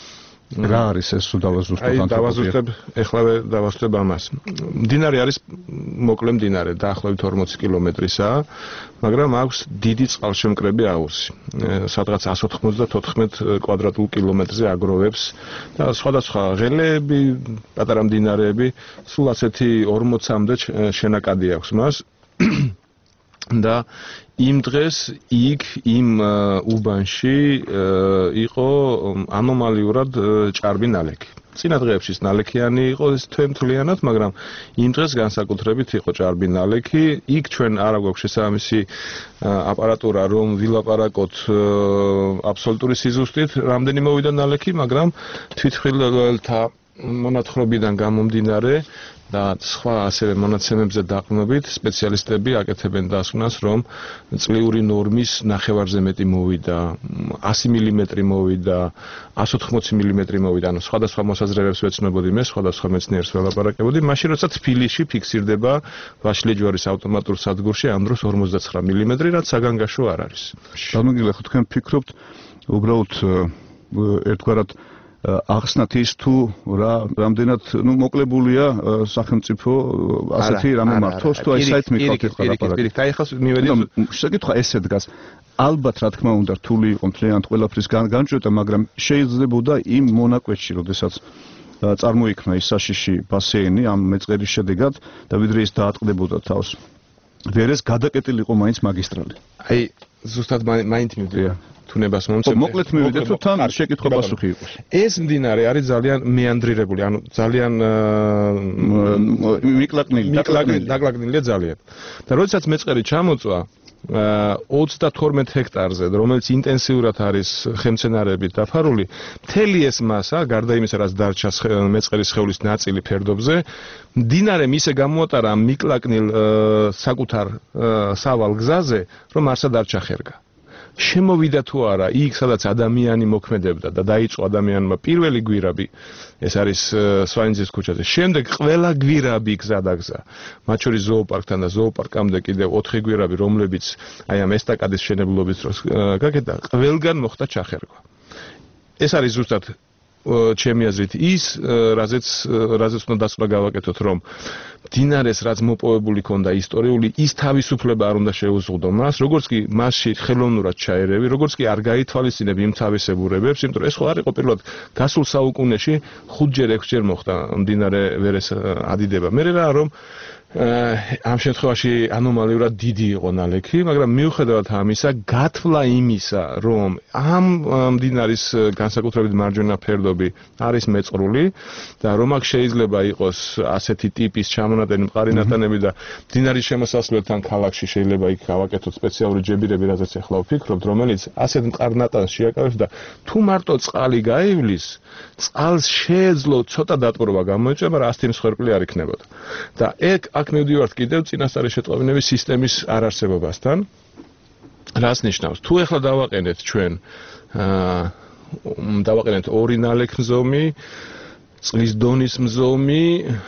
რა არის ეს დავაზუსტებ დავაზუსტებ, ეხლავე დავაზუსტებ ამას. მდინარე არის მოკლე მდინარე, დაახლოებით 40 კილომეტრისაა, მაგრამ აქვს დიდი წყალშემკრები აუზი. სადღაც 194 კვადრატულ კილომეტრზე აგროვებს და სხვადასხვა ღელეები, პატარა მდინარეები, სულ ასეთი 40-მდე შენაკადი აქვს მას. და იმ დღეს იქ იმ უბანში იყო ანომალიურად ჭარბი ნალექი. წინა დღეებში ნალექიანი იყო ეს თემთლიანად, მაგრამ იმ დღეს განსაკუთრებით იყო ჭარბი ნალექი. იქ ჩვენ არ გვაქვს შესაბამისი აპარატურა, რომ ვილაპარაკოთ აბსოლუტური სიზუსტით, რამდენი მოვიდა ნალექი, მაგრამ თვითმხილველთა მონათხრობიდან გამომდინარე და სხვა ასევე მონაცემებზე დაყრდნობით სპეციალისტები აკეთებენ დასკვნას, რომ წლიური ნორმის ნახევარზე მეტი მოვიდა, 100 მმ მოვიდა, 180 მმ მოვიდა, ანუ სხვადასხვა მოსაზრებებს ვეცნობოდი მე, სხვადასხვა მეცნიერს ველაპარაკებოდი, მაშინ როცა თბილისში ფიქსირდება ვაშლიჯვარის ავტომატურ სადგურში ამ დროს 59 მმ, რაც საგანგაშო არ არის. დამოგილე ხო თქვენ ფიქრობთ უბრალოდ ერთგვარად ახსნათ ის თუ რამდენად მოკლებულია სახელმწიფო ასეთი რამე მართოს თუ აი საით მიყავთ ლაპარაკი. აი ხას მივედი შეკითხვა ესე დგას. ალბათ რა თქმა უნდა რთული იყო მთლიანად ყველაფრის განჭრეტა, მაგრამ შეიძლებოდა იმ მონაკვეთში, როდესაც წარმოიქმნა ის საშიში ბასეინი ამ მეწყერის შედეგად და ვიდრე ის დაატყდებოდა თავს ვერეს გადაკეტილიყო მაინც მაგისტრალი. აი ზუსტად მაინც მივდივარ. თუნებას მომწევ. მოკლედ მივიდეთ თუ თან შეკითხვა პასუხი იყოს. ეს მდინარე არის ძალიან მეანდრირებული, ანუ ძალიან დაკლაკნილია ძალიან. და როდესაც მეწყერი ჩამოწვა 32 ჰექტარზე, რომელიც ინტენსიურად არის ხელმცენარეებით დაფარული, მთელი ეს მასა, გარდა იმისა, რაც დარჩა მეწყერის სხეულის ნაწილი ფერდობზე, მდინარემ ისე გამოატარა მიკლაკნილ საკუთარ სავალ გზაზე, რომ არსად არ ჩახერგა. შემოვიდა თუ არა იქ, სადაც ადამიანი მოქმედებდა და დაიწყო ადამიანმა პირველი გვირაბი, ეს არის სვაინძის ქუჩაზე. შემდეგ ყველა გვირაბი გზადაგზა, მათ შორის ზოოპარკთან და ზოოპარკამდე კიდევ 4 გვირაბი, რომლებიც აი ამ ესტაკადის მშენებლობის დროს გაკეთდა, ყველგან მოხდა ჩახერგვა. ეს არის ზუსტად ჩემი აზრით ის, რაზეც უნდა დასკვნა გავაკეთოთ, რომ მდინარეს რაც მოპოვებული ქონდა ისტორიული, ის თავისუფლება არ უნდა შეუზღუდო მას, როგორც კი მასში ხელოვნურად ჩაერევი, როგორც კი არ გაითვალისწინებ იმ თავისებურებებს, იმიტომ რომ ეს ხო არ იყო პირველად გასულ საუკუნეში 5-ჯერ 6-ჯერ მოხდა მდინარე ვერეს ადიდება. მე რა რომ ამ შემთხვევაში ანომალიურად დიდი იყო ნალექი, მაგრამ მიუხედავად ამისა, გათვლა იმისა, რომ ამ მდინარის განსაკუთრებით მარჯვენა ფერდობი არის მეწყრული და რომ აქ შეიძლება იყოს ასეთი ტიპის ჩამონადენი მყარი ნატანები და მდინარის შემოსასვლელთან ქალაქში შეიძლება იქ გავაკეთოთ სპეციალური ჯებირები, რაზეც ახლა ვფიქრობთ, რომელიც ასეთ მყარ ნატანს შეაკავებს და თუ მარტო წყალი გაივლის, წყალს შეეძლო ცოტა დატბორვა გამოიწვია, მაგრამ ასეთი მსხვერპლი არ იქნებოდა. და აქ მივდივართ კიდევ წინასწარი შეტყობინების სისტემის არარსებობასთან. რას ნიშნავს? თუ ახლა დავაყენეთ ჩვენ დავაყენეთ ორი ნალექმზომი, წყლის დონის მზომი,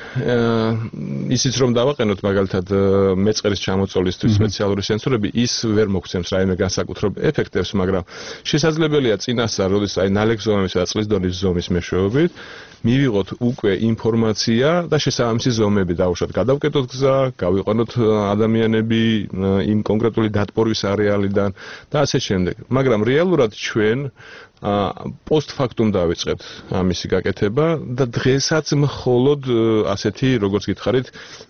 ისიც რომ დავაყენოთ მაგალითად მეწყერის ჩამოწოლისთვის სპეციალური სენსორები, ის ვერ მოგცემს რაიმე განსაკუთრებულ ეფექტებს, მაგრამ შესაძლებელია წინასწარ, როდესაც აი ნალექმზომის და წყლის დონის ზომის მეშვეობით მივიღოთ უკვე ინფორმაცია და შესაბამისი ზომები დავუშვათ, გადავკეტოთ გზა, გავიყვანოთ ადამიანები იმ კონკრეტული დატბორვის არეალიდან და ასე შემდეგ. მაგრამ რეალურად ჩვენ პოსტფაქტუმ დავიწყეთ ამისი გაკეთება და დღესაც მხოლოდ ასეთი, როგორც გითხარით,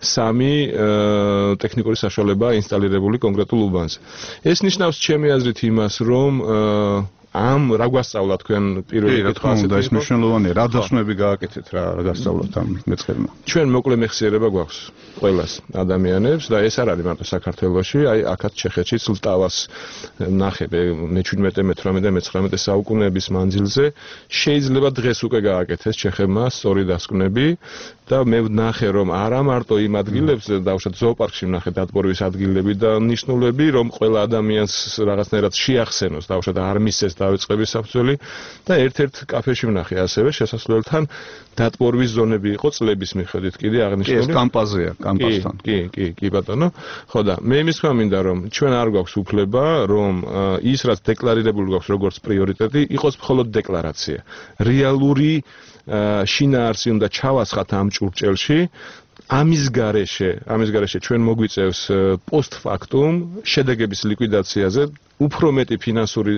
3 ტექნიკური საშუალება ინსტალირებული კონკრეტულ უბანზე. ეს ნიშნავს ჩემი აზრით იმას, რომ რა გვასწავლა თქვენ პირველი კითხვა და ეს მნიშვნელოვანია, რა დასვენები გააკეთეთ, რა გასწავლოთ ამ მეწყერმა. ჩვენ მოკლე მეხსიერება გვაქვს ყველას ადამიანებს და ეს არ არის მარტო საქართველოში, აი აქაც ჩეხეთში ლტავას ნახე მე-17, მე-18 და მე-19 საუკუნეების მანძილზე შეიძლება დღეს უკვე გააკეთეს ჩეხებმა სწორი დასკვნები და მე ვნახე რომ არა მარტო იმ ადგილებს დავუშვათ ზოოპარკში ვნახე დატბორვის ადგილები და ნიშნულები რომ ყველა ადამიანს რაღაცნაირად შეახსენოს დავუშვათ არ მისცეს დავიწყების საფუძველი და ერთ-ერთ კაფეში ვნახე ასევე შესასვლელთან დატბორვის ზონები იყო წლების მიხედვით კიდე აღნიშნული. ეს კამპაზია, კამპასთან. კი ბატონო. ხო და მე იმის მინდა რომ ჩვენ არ გვაქვს უფლება რომ ის რაც დეკლარირებული გვაქვს როგორც პრიორიტეტი იყოს მხოლოდ დეკლარაცია. რეალური შინაარსი უნდა ჩავასხათ ამ ჭურჭელში. ამის გარეშე ჩვენ მოგვიწევს პოსტფაქტუმ შედეგების ლიკვიდაციაზე უფრო მეტი ფინანსური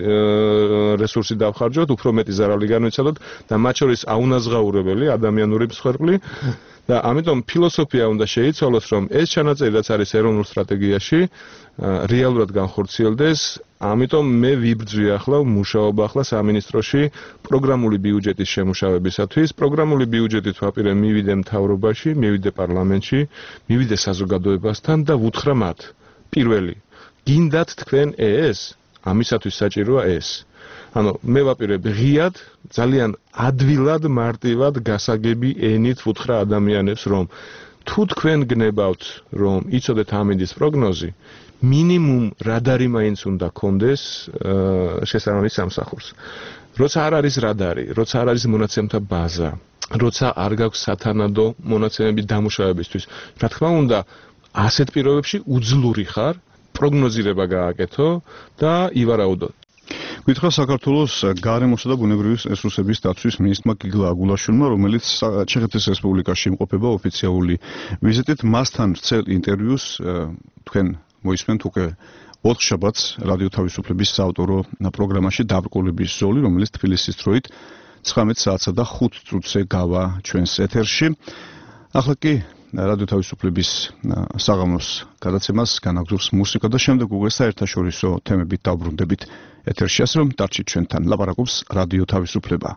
რესურსი დავხარჯოთ, უფრო მეტი ზარალი განვიცადოთ და მათ შორის აუნაზღაურებელი ადამიანური მსხვერპლი და ამიტომ ფილოსოფია უნდა შეიცვალოს, რომ ეს ჩანაწერი რაც არის ეროვნულ სტრატეგიაში რეალურად განხორციელდეს. ამიტომ მე ვიბრძვი ახლა მუშაობა სამინისტროში პროგრამული ბიუჯეტის შემუშავებისათვის. პროგრამული ბიუჯეტით ვაპირე მივიდე მთავრობაში, მივიდე პარლამენტში, მივიდე საზოგადოებასთან და ვუთხრა მათ. პირველი, გინდათ თქვენ ეს, ამისათვის საჭიროა ეს. ანუ მე ვაპირებ ღიად, ძალიან ადვილად, მარტივად გასაგები ენით ვუთხრა ადამიანებს, რომ თუ თქვენ გნებავთ, რომ იცოდეთ ამინდის პროგნოზი, მინიმუმ რადარი მაინც უნდა კონდეს შესაბამის სამსახურს. როცა არ არის რადარი, როცა არ არის მონაცემთა ბაზა, როცა არ გაქვს სათანადო მონაცემების დამუშავებისთვის, რა თქმა უნდა, ასეთ პირობებში უძლური ხარ პროგნოზირება გააკეთო და ივარაუდო. გითხრა საქართველოს გარემოსა და ბუნებრივი რესურსების დაცვის მინისტრმა გიგლა აგულაშვილმა, რომელიც ჩეხეთის რესპუბლიკაში იმყოფება ოფიციალური ვიზიტით, მასთან ვრცელ ინტერვიუს თქვენ მოისმენთ უკვე 4 შაბათს რადიო თავისუფლების საავტორო პროგრამაში დაბრკოლების ზოლი, რომელიც თბილისის დროით 19 საათსა და 5 წუთზე გავა ჩვენს ეთერში. ახლა კი რადიო თავისუფლების საღამოს გადაცემას განაგზობს მუსიკა და შემდეგ უკვე საერთაშორისო თემებით დავბრუნდებით ეთერში, ასე რომ დარჩით ჩვენთან. ლაპარაკობს რადიო თავისუფლება.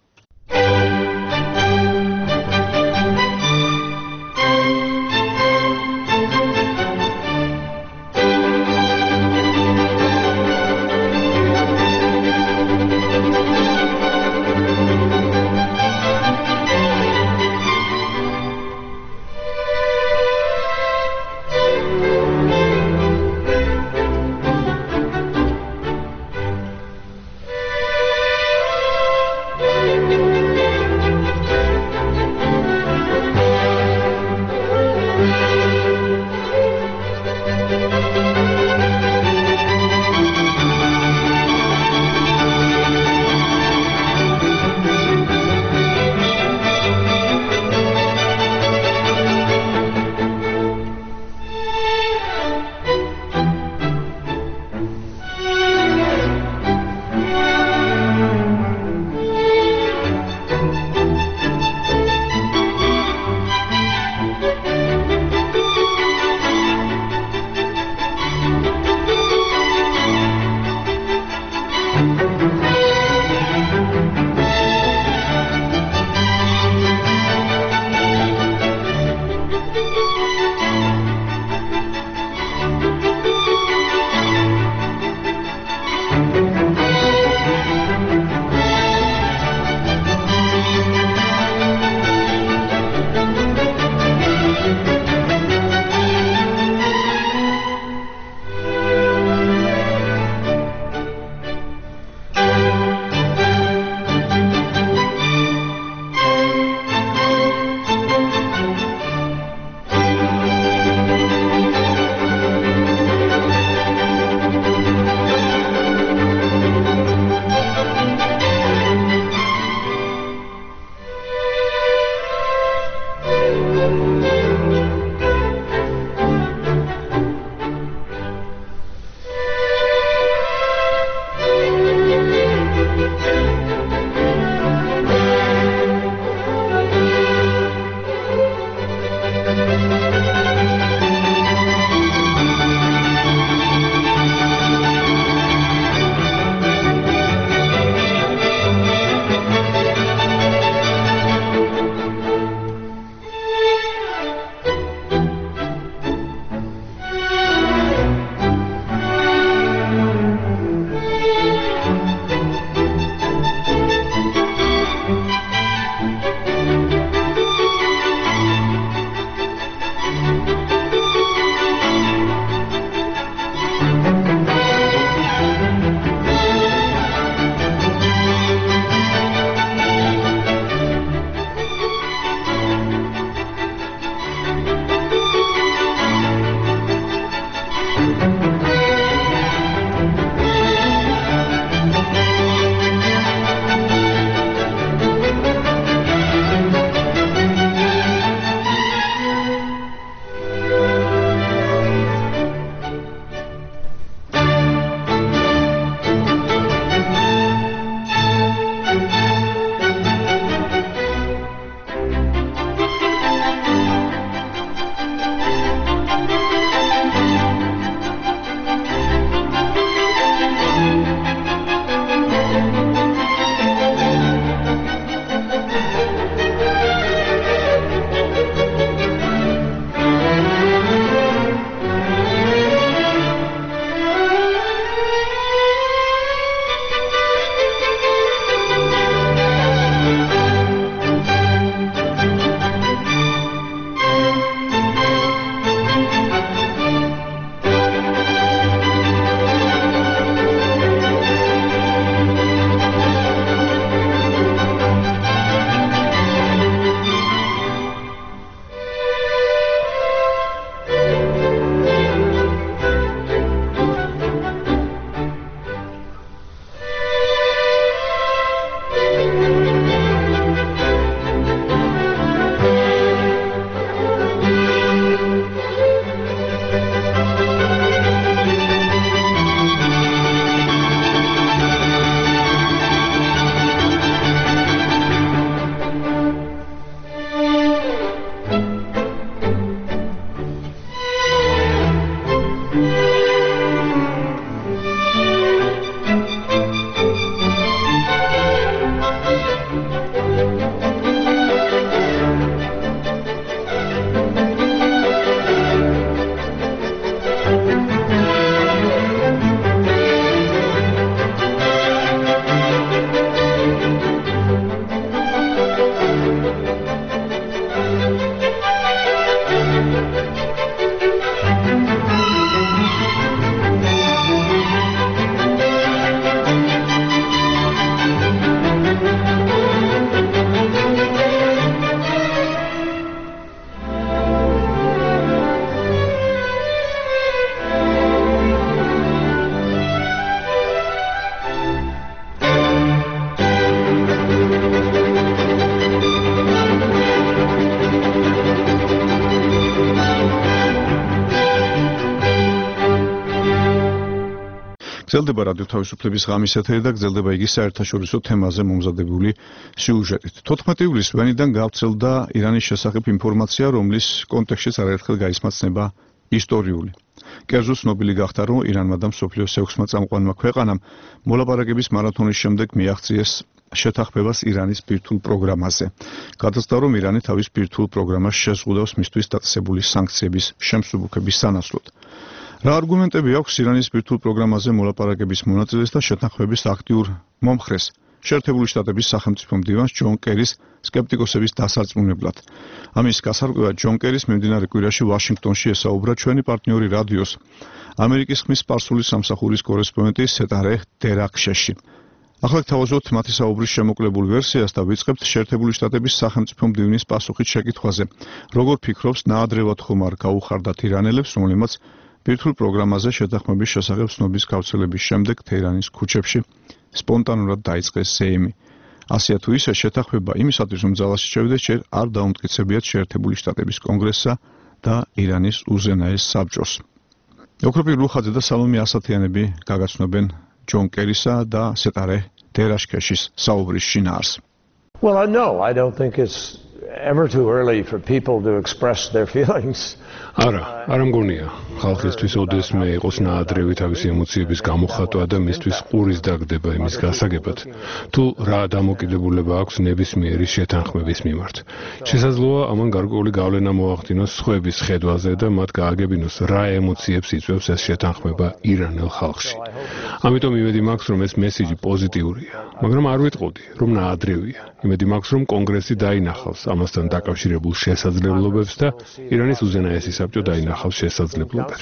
გრძელდება რადიო თავისუფლების ღამის ეთერი და გრძელდება იგი საერთაშორისო თემაზე მომზადებული სიუჟეტით. 14 ივლისს ვენიდან გავრცელდა ირანის შესახებ ინფორმაცია, რომლის კონტექსტშიც არაერთხელ გაისმაცნება ისტორიული. კერძო ცნობილი გახდა, რომ ირანმა და მსოფლიოს 6-მა წამყვანმა ქვეყანამ მოლაპარაკების მარათონის შემდეგ მიაღწიეს შეთანხმებას ირანის ბირთვულ პროგრამაზე. გადაწყდა, რომ ირანი თავის ბირთვულ პროგრამას შეზღუდავს მისთვის დაწესებული სანქციების შემსუბუქების სანაცვლოდ. რა არგუმენტები აქვს ირანის ბირთვულ პროგრამაზე მოლაპარაკების მონაწილეს და შეთანხმების აქტიურ მომხრეს შეერთებული შტატების სახელმწიფო მდივანს ჯონ კერის სკეპტიკოსების დასარწმუნებლად. ამის გასარკვევად ჯონ კერის მიმდინარე კვირაში ვაშინგტონში ესაუბრა ჩვენი პარტნიორი რადიოს ამერიკის ხმის სპარსული სამსახურის კორესპონდენტი სეტარე დერაქშეში. ახლა გთავაზობთ მათი საუბრის შემოკლებულ ვერსიას და ვიწყებთ შეერთებული შტატების სახელმწიფო მდივნის პასუხით შეკითხვაზე. როგორ ფიქრობს, ნაადრევად ხომ არ გაუხარდათ ირანელებს, რომლებმაც ბირთვულ პროგრამაზე შეთანხმების შესახებ ცნობის გავრცელების შემდეგ თეირანის ქუჩებში სპონტანურად დაიწყეს ზეიმი. ასეა თუ ისე შეთანხმება იმისათვის, რომ ძალაში შევიდეს, ჯერ არ დაუმტკიცებიათ შეერთებული შტატების კონგრესსა და ირანის უზენაეს საბჭოს. ოქროპი ლუხაძე და სალომე ასათიანები გაგაცნობენ ჯონ კერისა და სეტარე დერაშქეშის საუბრის შინაარს. Well, no, I don't think it's ever too early for people to express their feelings. არა მგონია ხალხისთვის ოდესმე იყოს ნაადრევი თავისი ემოციების გამოხატვა და მისთვის ყურის დაგდება იმის გასაგებად თუ რა დამოკიდებულება აქვს ნებისმიერი შეთანხმების მიმართ. შესაძლოა ამან გარკვეული გავლენა მოახდინოს სხვების ხედვაზე და მათ გააგებინოს რა ემოციებს იწვევს ეს შეთანხმება ირანელ ხალხში. ამიტომ იმედი მაქვს, რომ ეს მესიჯი პოზიტიურია, მაგრამ არ ვიტყოდი, რომ ნაადრევია. იმედი მაქვს, რომ კონგრესი დაინახავს ამასთან დაკავშირებულ შესაძლებლობებს და ირანის უზენაესი საბჭო დაინახავს შესაძლებლობებს.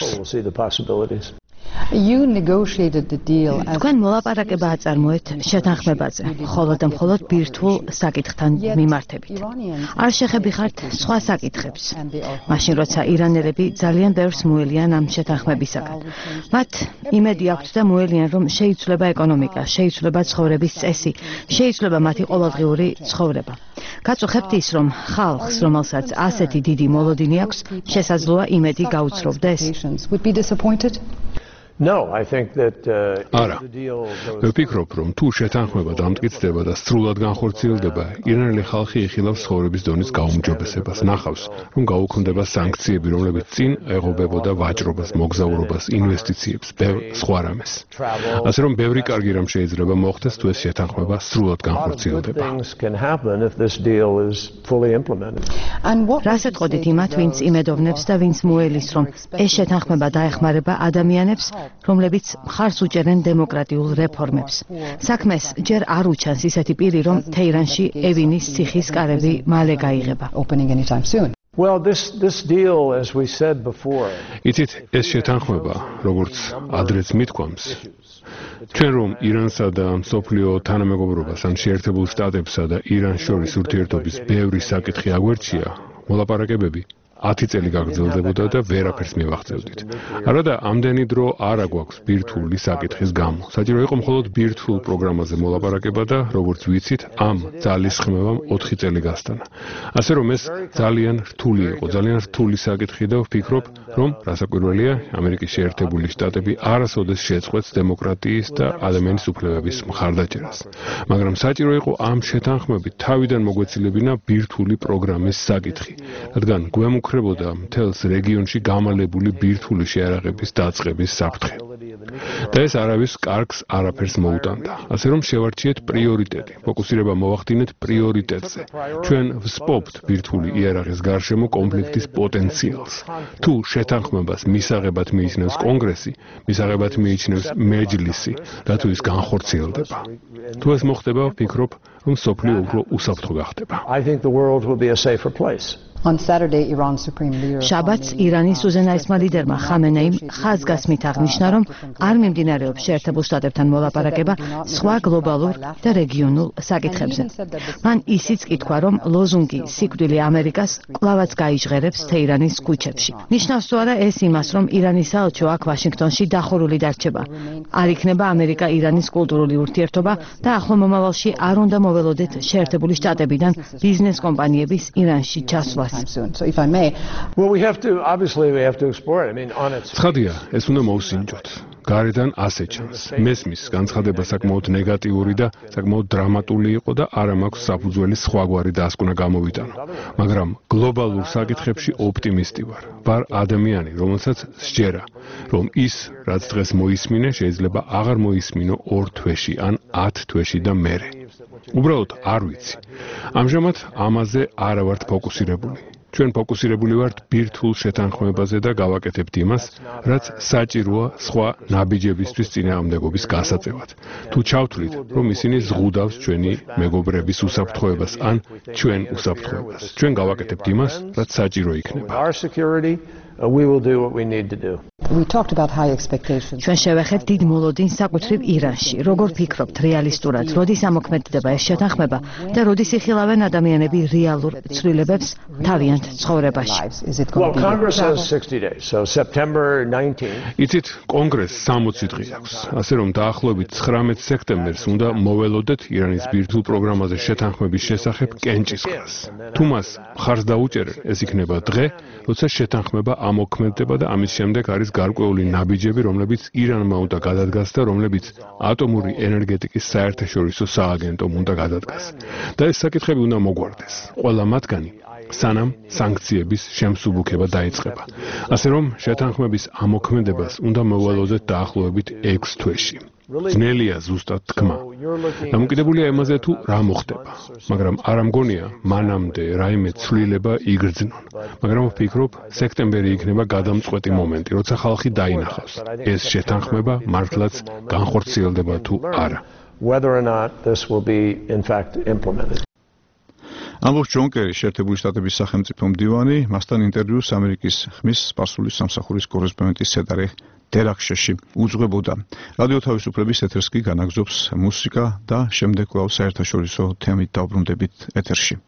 თქვენ მოლაპარაკება აწარმოეთ შეთანხმებაზე, მხოლოდ და მხოლოდ ბირთვულ საკითხთან მიმართებით. არ შეხებიხართ სხვა საკითხებს. მაშინ როცა ირანელები ძალიან ბევრს მოელიან ამ შეთანხმებისაგან. მათ იმედი აქვთ და მოელიან, რომ შეიცვლება ეკონომიკა, შეიცვლება ცხოვრების წესი, შეიცვლება მათი ყოველდღიური ცხოვრება. გაწუხებთ ის, რომ ხალხს, რომელსაც ასეთი დიდი მოლოდინი აქვს, შესაძლოა იმედი გაუცროვდეს. No, I think that არა. ვფიქრობ, რომ თუ შეთანხმება დამტკიცდება და სრულად განხორციელდება, ირანელი ხალხი იხილავს ცხოვრების დონის გაუმჯობესებას. ნახავს, რომ გაუქმდება სანქციები, რომლებიც წინ ეღობებოდა ვაჭრობას, მოგზაურობას, ინვესტიციებს, ბევრ სხვა რამეს. ასე რომ ბევრი კარგი რამ შეიძლება მოხდეს, თუ ეს შეთანხმება სრულად განხორციელდება. რას ეტყოდით იმათ, ვინც იმედოვნებს და ვინც მოელის, რომ ეს შეთანხმება დაეხმარება ადამიანებს, რომლებიც მხარს უჭერენ დემოკრატიულ რეფორმებს. საქმეს ჯერ არ უჩანს ისეთი პირი, რომ თეირანში ევინის ციხის კარები მალე გაიღება. Well, this deal, as we said before, იცით, ეს შეთანხმება, როგორც ადრეც მithქვამს, ჩვენ რომ ირანსა და მსოფლიო თანამეგობრობას ან შეერთებულ შტატებსა და ირანს შორის ურთიერთობის ბევრი საკითხი აგვერჩია, მოლაპარაკებები 10 წელი გაგრძელდებოდა და ვერაფერს მივაღწევდით. არადა ამდენი დრო არ აგვაქვს ბირთვული საკითხის გამო. საჭირო იყო მხოლოდ ბირთვულ პროგრამაზე მოლაპარაკება და როგორც ვიცით, ამ ძალისხმევამ 4 წელი გასტანა. ასე რომ ეს ძალიან რთული იყო, ძალიან რთული საკითხი და ვფიქრობ, რომ რასაკვირველია, ამერიკის შეერთებული შტატები არასოდეს შეწყვეტს დემოკრატიის და ადამიანის უფლებების მხარდაჭერას. მაგრამ საჭირო იყო ამ შეთანხმებით თავიდან მოგვეცილებინა ბირთვული პროგრამის საკითხი, რადგან გვემუქრებოდა მთელს რეგიონში გამალებული ბირთვული შეარაღების დაწყების საფრთხე. და ეს არავის კარგს არაფერს მოუტანდა. ასე რომ შევარჩიეთ პრიორიტეტი, ფოკუსირება მოვახდინეთ პრიორიტეტზე. ჩვენ ვსპობთ ბირთვული იარაღის გარშემო კონფლიქტის პოტენციალს. თუ შეთანხმებას მისაღებად მიიჩნევს კონგრესი, მისაღებად მიიჩნევს მეჯლისი, რატო ის განხორციელდება. თუ ეს მოხდება, ვფიქრობ, რომ სოფლიო უფრო უსაფრთხო გახდება. I think the world will be a safer place. შაბათს ირანის უზენაესმა ლიდერმა ხამენეიმ ხაზგასმით აღნიშნა, რომ არ მიმდინარეობს შეერთებულ შტატებთან მოლაპარაკება სხვა გლობალურ და რეგიონულ საკითხებზე. მან ისიც კითხვა, რომ ლოზუნგი სიკვდილი ამერიკას კვლავაც გაიჟღერებს თეირანის ქუჩებში. ნიშნავს თუ არა ეს იმას, რომ ირანის საელჩო აქ ვაშინგტონში დახურული დარჩება. არ იქნება ამერიკა-ირანის კულტურული ურთიერთობა და ახლო მომავალში არ უნდა მოველოდეთ შეერთებული შტატებიდან ბიზნეს კომპანიების ირანში ჩასვლას. Well, we have to explore it. I mean, on its ცხადია, ეს უნდა მოусინჯოთ. გარედან ასე ჩანს. მესმის განცხადება საკმაოდ ნეგატიური და საკმაოდ დრამატული იყო და არ მაქვს საფუძველი სხვაგვარი დასკვნა გამოვიტანო. მაგრამ გლობალურ საკითხებში ოპტიმისტი ვარ. ვარ ადამიანი, რომელსაც სჯერა, რომ ის, რაც დღეს მოისმინე, შეიძლება აღარ მოისმინო 2 თვეში ან 10 თვეში და მერე. უბრალოდ არ ვიცი. ამჟამად ამაზე არ ვართ ფოკუსირებული. ჩვენ ფოკუსირებული ვართ ბირთვულ შეთანხმებაზე და გავაკეთებთ იმას, რაც საჭიროა სხვა ნაბიჯებისთვის წინააღმდეგობის გასაწევად. თუ ჩავთვლით, რომ ისინი ზღუდავს ჩვენი მეგობრების უსაფრთხოებას ან ჩვენ უსაფრთხოებას, ჩვენ გავაკეთებთ იმას, რაც საჭირო იქნება. We will do what we need to do. ჩვენ შევეხეთ დიდ მოლოდინს საკუთრივ ირანში. როგორ ფიქრობთ რეალისტურად, როდის ამოქმედდება ეს შეთანხმება და როდის იხილავენ ადამიანები რეალურ ცვლილებებს თავიანთ ცხოვრებაში? Well, Congress has 60 days, so September 19. იცით, კონგრესს 60 დღე აქვს. ასე რომ დაახლოებით 19 სექტემბერს უნდა მოველოდეთ ირანის ბირთვულ პროგრამაზე შეთანხმების შესახებ კენჭისყრას. თუ მას მხარს დაუჭერენ, ეს იქნება დღე, როცა შეთანხმება ამოქმედდება და ამის შემდეგ არის გარკვეული ნაბიჯები, რომლებიც ირანმა უნდა გადადგას და რომლებიც ატომური ენერგეტიკის საერთაშორისო სააგენტომ უნდა გადადგას. და ეს საკითხები უნდა მოგვარდეს. ყველა მათგანი სანამ სანქციების შემსუბუქება დაიწყება. ასე რომ შეთანხმების ამოქმედებას უნდა მოვალოდეთ დაახლოებით 6 თვეში. ძნელია ზუსტად თქმა. დამოკიდებულია იმაზე თუ რა მოხდება. მაგრამ არ ამგონია მანამდე რაიმე ცვლილება იგრძნონ. მაგრამ ვფიქრობ, სექტემბერი იქნება გადამწყვეტი მომენტი, როცა ხალხი დაინახავს. ეს შეთანხმება მართლაც განხორციელდება თუ არა. Whether or not this will be in fact implemented. ამბობს ჯონ კერი, შეერთებული შტატების სახელმწიფო მდივანი, მასთან ინტერვიუს ამერიკის ხმის სპარსული სამსახურის კორესპონდენტის ცედარი დერაქშეში უძღვებოდა. რადიო თავისუფლების ეთერს კი განაგზობს მუსიკა და შემდეგ კვლავ საერთაშორისო თემით დავბრუნდებით ეთერში.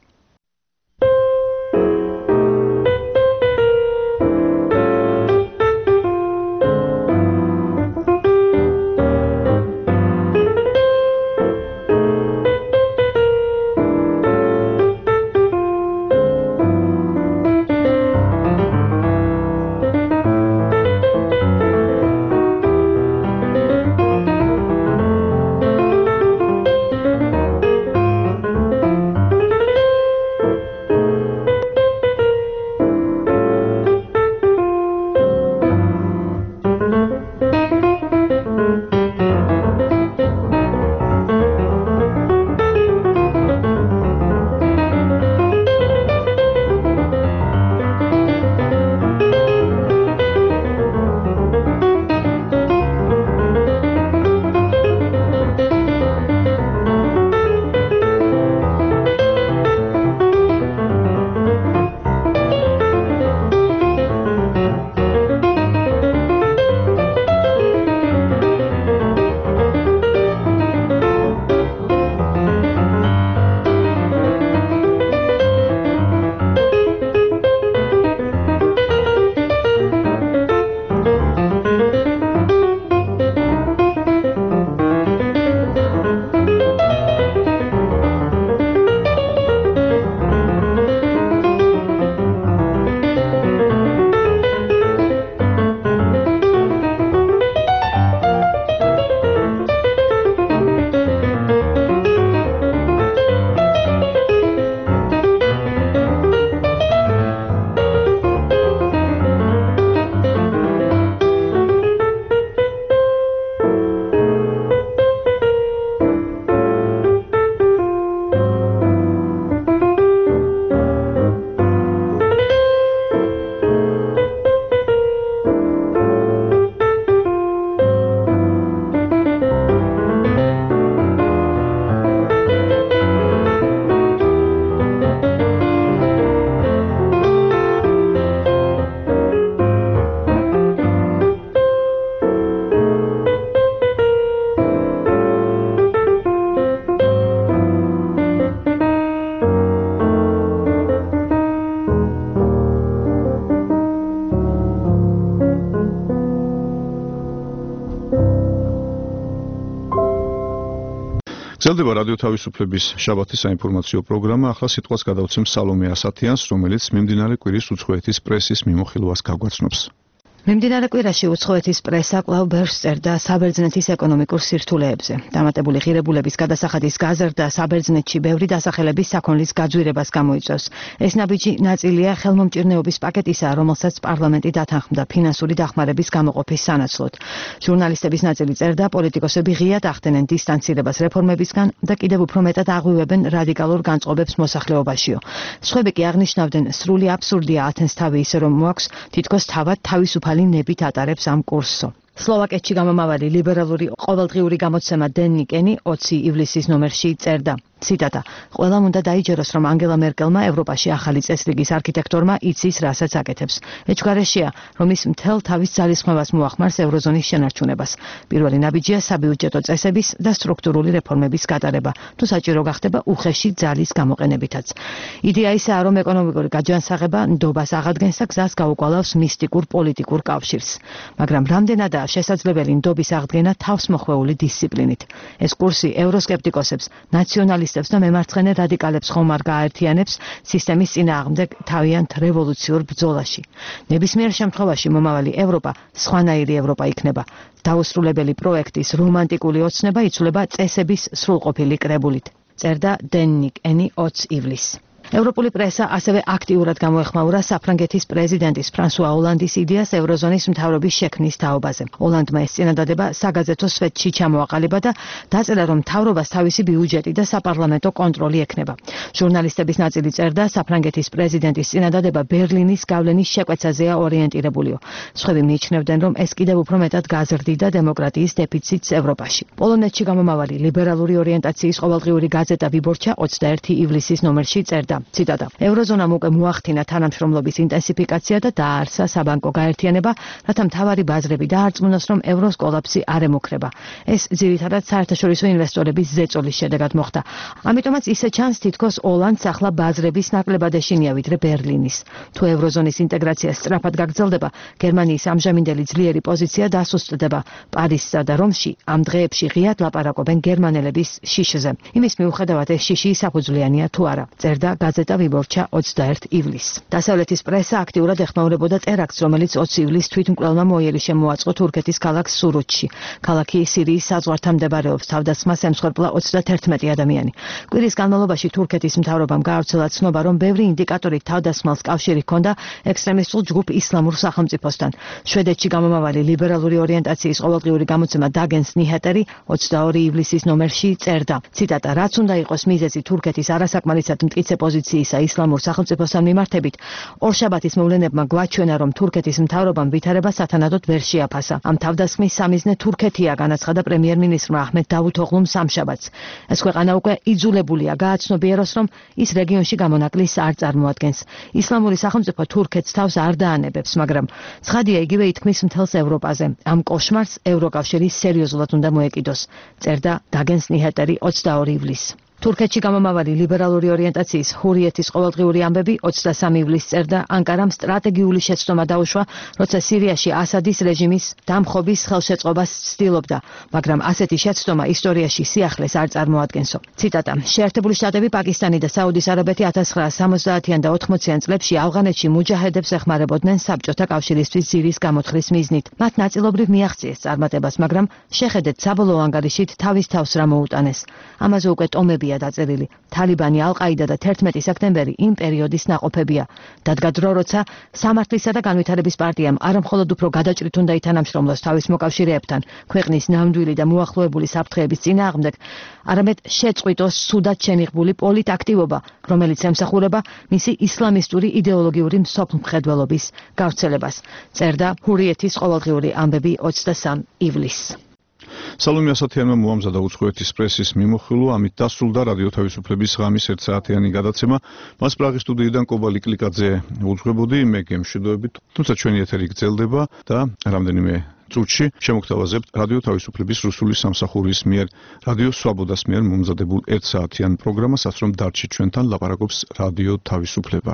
გრძელდება რადიო თავისუფლების შაბათის საინფორმაციო პროგრამა. ახლა სიტყვას გადავცემ სალომე ასათიანს, რომელიც მიმდინარე კვირის უცხოეთის პრესის მიმოხილვას გაგვაცნობს. მიმდინარე კვირაში უცხოეთის პრესა კვლავ ბერს წერდა საბერძნეთის ეკონომიკურ სირთულეებზე. დამატებული ღირებულების გადასახადის გაზრდა საბერძნეთში ბევრი დასახელების საქონლის გაძვირებას გამოიწვევს. ეს ნაბიჯი ნაწილია ხელმომჭირნეობის პაკეტისა, რომელსაც პარლამენტი დათანხმდა ფინანსური დახმარების გამოყოფის სანაცვლოდ. ჟურნალისტების ნაწილი წერდა, პოლიტიკოსები ღიად ახდენენ დისტანცირებას რეფორმებისგან და კიდევ უფრო მეტად აღვივებენ რადიკალურ განწყობებს მოსახლეობაშიო. სხვები კი აღნიშნავდნენ, სრული აბსურდია ათენს თავი ისე რომ მოაქვს თითქოს თავად თავისუფალი ნებით ატარებს ამ კურსო. სლოვაკეთში გამომავალი ლიბერალური ყოველდღიური გამოცემა დენ-ნიკენი 20 ივლისის ნომერში წერდა. ციტატა: ყველამ უნდა დაიჯეროს, რომ ანგელა მერკელმა ევროპაში ახალი წესრიგის არქიტექტორმა იცის, რასაც აკეთებს. ეჩქარეშია, რომ ის მთელ თავის ძალისხმევას მოახმარს ევროზონის შენარჩუნებას. პირველი ნაბიჯია საბიუჯეტო წესების და სტრუქტურული რეფორმების გატარება, თუ საჭირო გახდება უხეში ძალის გამოყენებითაც. იდეა ისაა, რომ ეკონომიკური გაჯანსაღება ნდობას აღადგენს და გზას გაუკვალავს მისტიკურ პოლიტიკურ კავშირს. მაგრამ რამდენადაა შესაძლებელი ნდობის აღდგენა თავსმოხვეული დისციპლინით. ეს კურსი ევროსკეპტიკოსებს, ნაციონალისტებს და მემარცხენე რადიკალებს ხომ არ გააერთიანებს სისტემის წინააღმდეგ თავიანთ რევოლუციურ ბრძოლაში. ნებისმიერ შემთხვევაში მომავალი ევროპა სხვანაირი ევროპა იქნება. დაუსრულებელი პროექტის რომანტიკული ოცნება იცვლება წესების სრულყოფილი კრებულით. წერდა დენ-ნიკენი 20 ივლისს. ევროპული პრესა ასევე აქტიურად გამოეხმაურა საფრანგეთის პრეზიდენტის ფრანსუა ოლანდის იდეას ევროზონის მთავრობის შექმნის თაობაზე. ოლანდმა ეს წინადადება საგაზეთო სვეტში ჩამოაყალიბა და დაწერა, რომ მთავრობას თავისი ბიუჯეტი და საპარლამენტო კონტროლი ექნება. ჟურნალისტების ნაწილი წერდა, საფრანგეთის პრეზიდენტის წინადადება ბერლინის გავლენის შეკვეცაზეა ორიენტირებულიო. სხვები მიიჩნევდნენ, რომ ეს კიდევ უფრო მეტად გაზრდიდა დემოკრატიის დეფიციტს ევროპაში. პოლონეთში გამომავალი ლიბერალური ორიენტაციის ყოველდღიური გაზეტა ვიბორჩა 21 ივლისის ნომერში წერდა. ციტატა: ევროზონამ უკვე მოახდინა თანამშრომლობის ინტენსიფიკაცია და დააარსა საბანკო გაერთიანება, რათა მთავარი ბაზრები დაარწმუნოს, რომ ევროს კოლაფსი არ ემუქრება. ეს ძირითადად საერთაშორისო ინვესტორების ზეწოლის შედეგად მოხდა. ამიტომაც ისე ჩანს, თითქოს ოლანდს ახლა ბაზრების ნაკლებად ეშინია ვიდრე ბერლინის. თუ ევროზონის ინტეგრაცია სწრაფად გაგრძელდება, გერმანიის ამჟამინდელი ძლიერი პოზიცია დასუსტდება. პარიზსა და რომში ამ დღეებში ღიად ლაპარაკობენ გერმანელების შიშზე. იმის მიუხედავად ეს შიში საფუძვლიანია თუ არა. წერდა გაზეტა ვიბორჩა 21 ივლისს. დასავლეთის პრესა აქტიურად ეხმაურებოდა ტერაქტს, რომელიც 20 ივლისს თვითმკვლელმა მოიელიში მოაწყო თურქეთის ქალაქ სურუთში. ქალაქი სირიის საზღვართან მდებარეობს, თავდასხმას ემსხვერპლა 31 ადამიანი. კვირის განმავლობაში თურქეთის მთავრობამ გაავრცელა ცნობა, რომ ბევრი ინდიკატორით თავდასხმას კავშირი ჰქონდა ექსტრემისტულ ჯგუფ ისლამურ სახელმწიფოსთან. შვედეთში გამომავალი ლიბერალური ორიენტაციის ყოველდღიური გამოცემა დაგენს ნიჰეტერი 22 ივლისის ნომერში წერდა. ციტატა: რაც უნდა იყოს მიზეზი თურქეთის არასაკმარისად მტკიცე პოზიციისა ისლამურ სახელმწიფოსთან მიმართებით, ორშაბათის მოვლენებმა გვაჩვენა, რომ თურქეთის მთავრობამ ვითარება სათანადოდ ვერ შეაფასა. ამ თავდასხმის სამიზნე თურქეთია, განაცხადა პრემიერ-მინისტრმა აჰმედ დავუთოღლუმ სამშაბათს. ეს ქვეყანა უკვე იძულებულია გააცნობიეროს, რომ ის რეგიონში გამონაკლისს არ წარმოადგენს. ისლამური სახელმწიფო თურქეთს თავს არ დაანებებს, მაგრამ ცხადია იგივე ითქმის მთელს ევროპაზე. ამ კოშმარს ევროკავშირი სერიოზულად უნდა მოეკიდოს. წერდა დაგენს ნიჰეტერი 22 ივლისს. თურქეთში გამომავალი ლიბერალური ორიენტაციის ჰურიეთის ყოველდღიური ამბები 23 ივლისს წერდა, ანკარამ სტრატეგიული შეცდომა დაუშვა, როცა სირიაში ასადის რეჟიმის დამხობის ხელშეწყობას ცდილობდა, მაგრამ ასეთი შეცდომა ისტორიაში სიახლეს არ წარმოადგენსო. ციტატა: შეერთებული შტატები, პაკისტანი და საუდის არაბეთი 1970-იან და 80-იან წლებში ავღანეთში მუჯაჰედებს ეხმარებოდნენ საბჭოთა კავშირისთვის ძირის გამოთხრის მიზნით. მათ ნაწილობრივ მიაღწიეს წარმატებას, მაგრამ შეხედეთ საბოლოო ანგარიშით თავის თავს რა მოუტანეს. ამაზე უკვე ტომები დაწერილი. თალიბანი, ალ-ყაიდა და 11 სექტემბერი იმ პერიოდის ნაყოფებია. დადგა დრო, როცა სამართლისა და განვითარების პარტიამ არა მხოლოდ უფრო გადაჭრით უნდა ითანამშრომლოს თავის მოკავშირეებთან, ქვეყნის ნამდვილი და მოახლოებული საფრთხეების წინააღმდეგ, არამედ შეწყვიტოს სუდად შენიღბული პოლიტაქტივობა, რომელიც ემსახურება მისი ისლამისტური იდეოლოგიური მსოფლმხედველობის გავრცელებას. წერდა ჰურიეთის ყოველდღიური ამბები 23 ივლისს. სალომე ასათიანმა მოამზადა უცხოეთის პრესის მიმოხილვა, ამით დასრულდა რადიო თავისუფლების ღამის 1 საათიანი გადაცემა. მას პრაღის სტუდიიდან კობალი კლიკაძე უძღვებოდი, მე გემშვიდობებით, თუმცა ჩვენი ეთერი გრძელდება და რამდენიმე წუთში შემოგთავაზებთ რადიო თავისუფლების რუსული სამსახურის მიერ რადიო სვაბოდას მიერ მომზადებულ 1 საათიან პროგრამას, რაც რომ დარჩი ჩვენთან ლაპარაკობს რადიო თავისუფლება.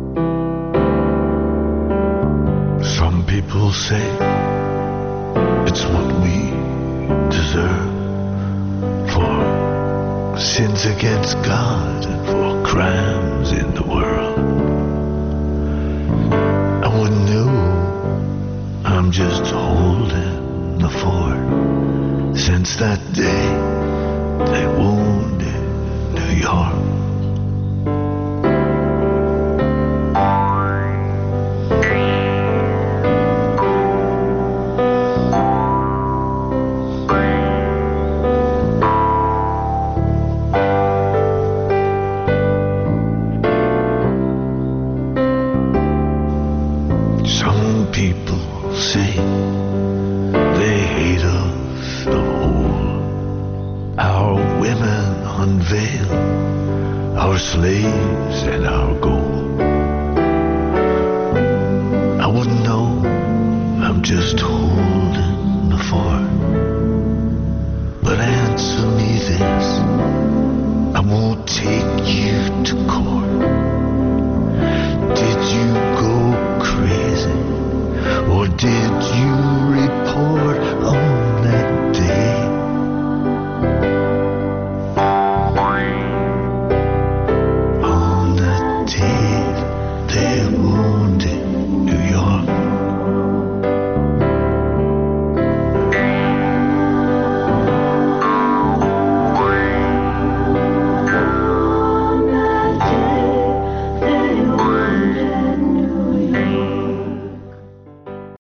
People say gets what we deserve for sins against God and for crimes in the world. I wouldn't know, I'm just holding the fort. Since that day they wounded New York. Our slaves and our gold. I wouldn't know, I'm just holding the fort. But answer me this, I won't take you to court. Did you go crazy, or did you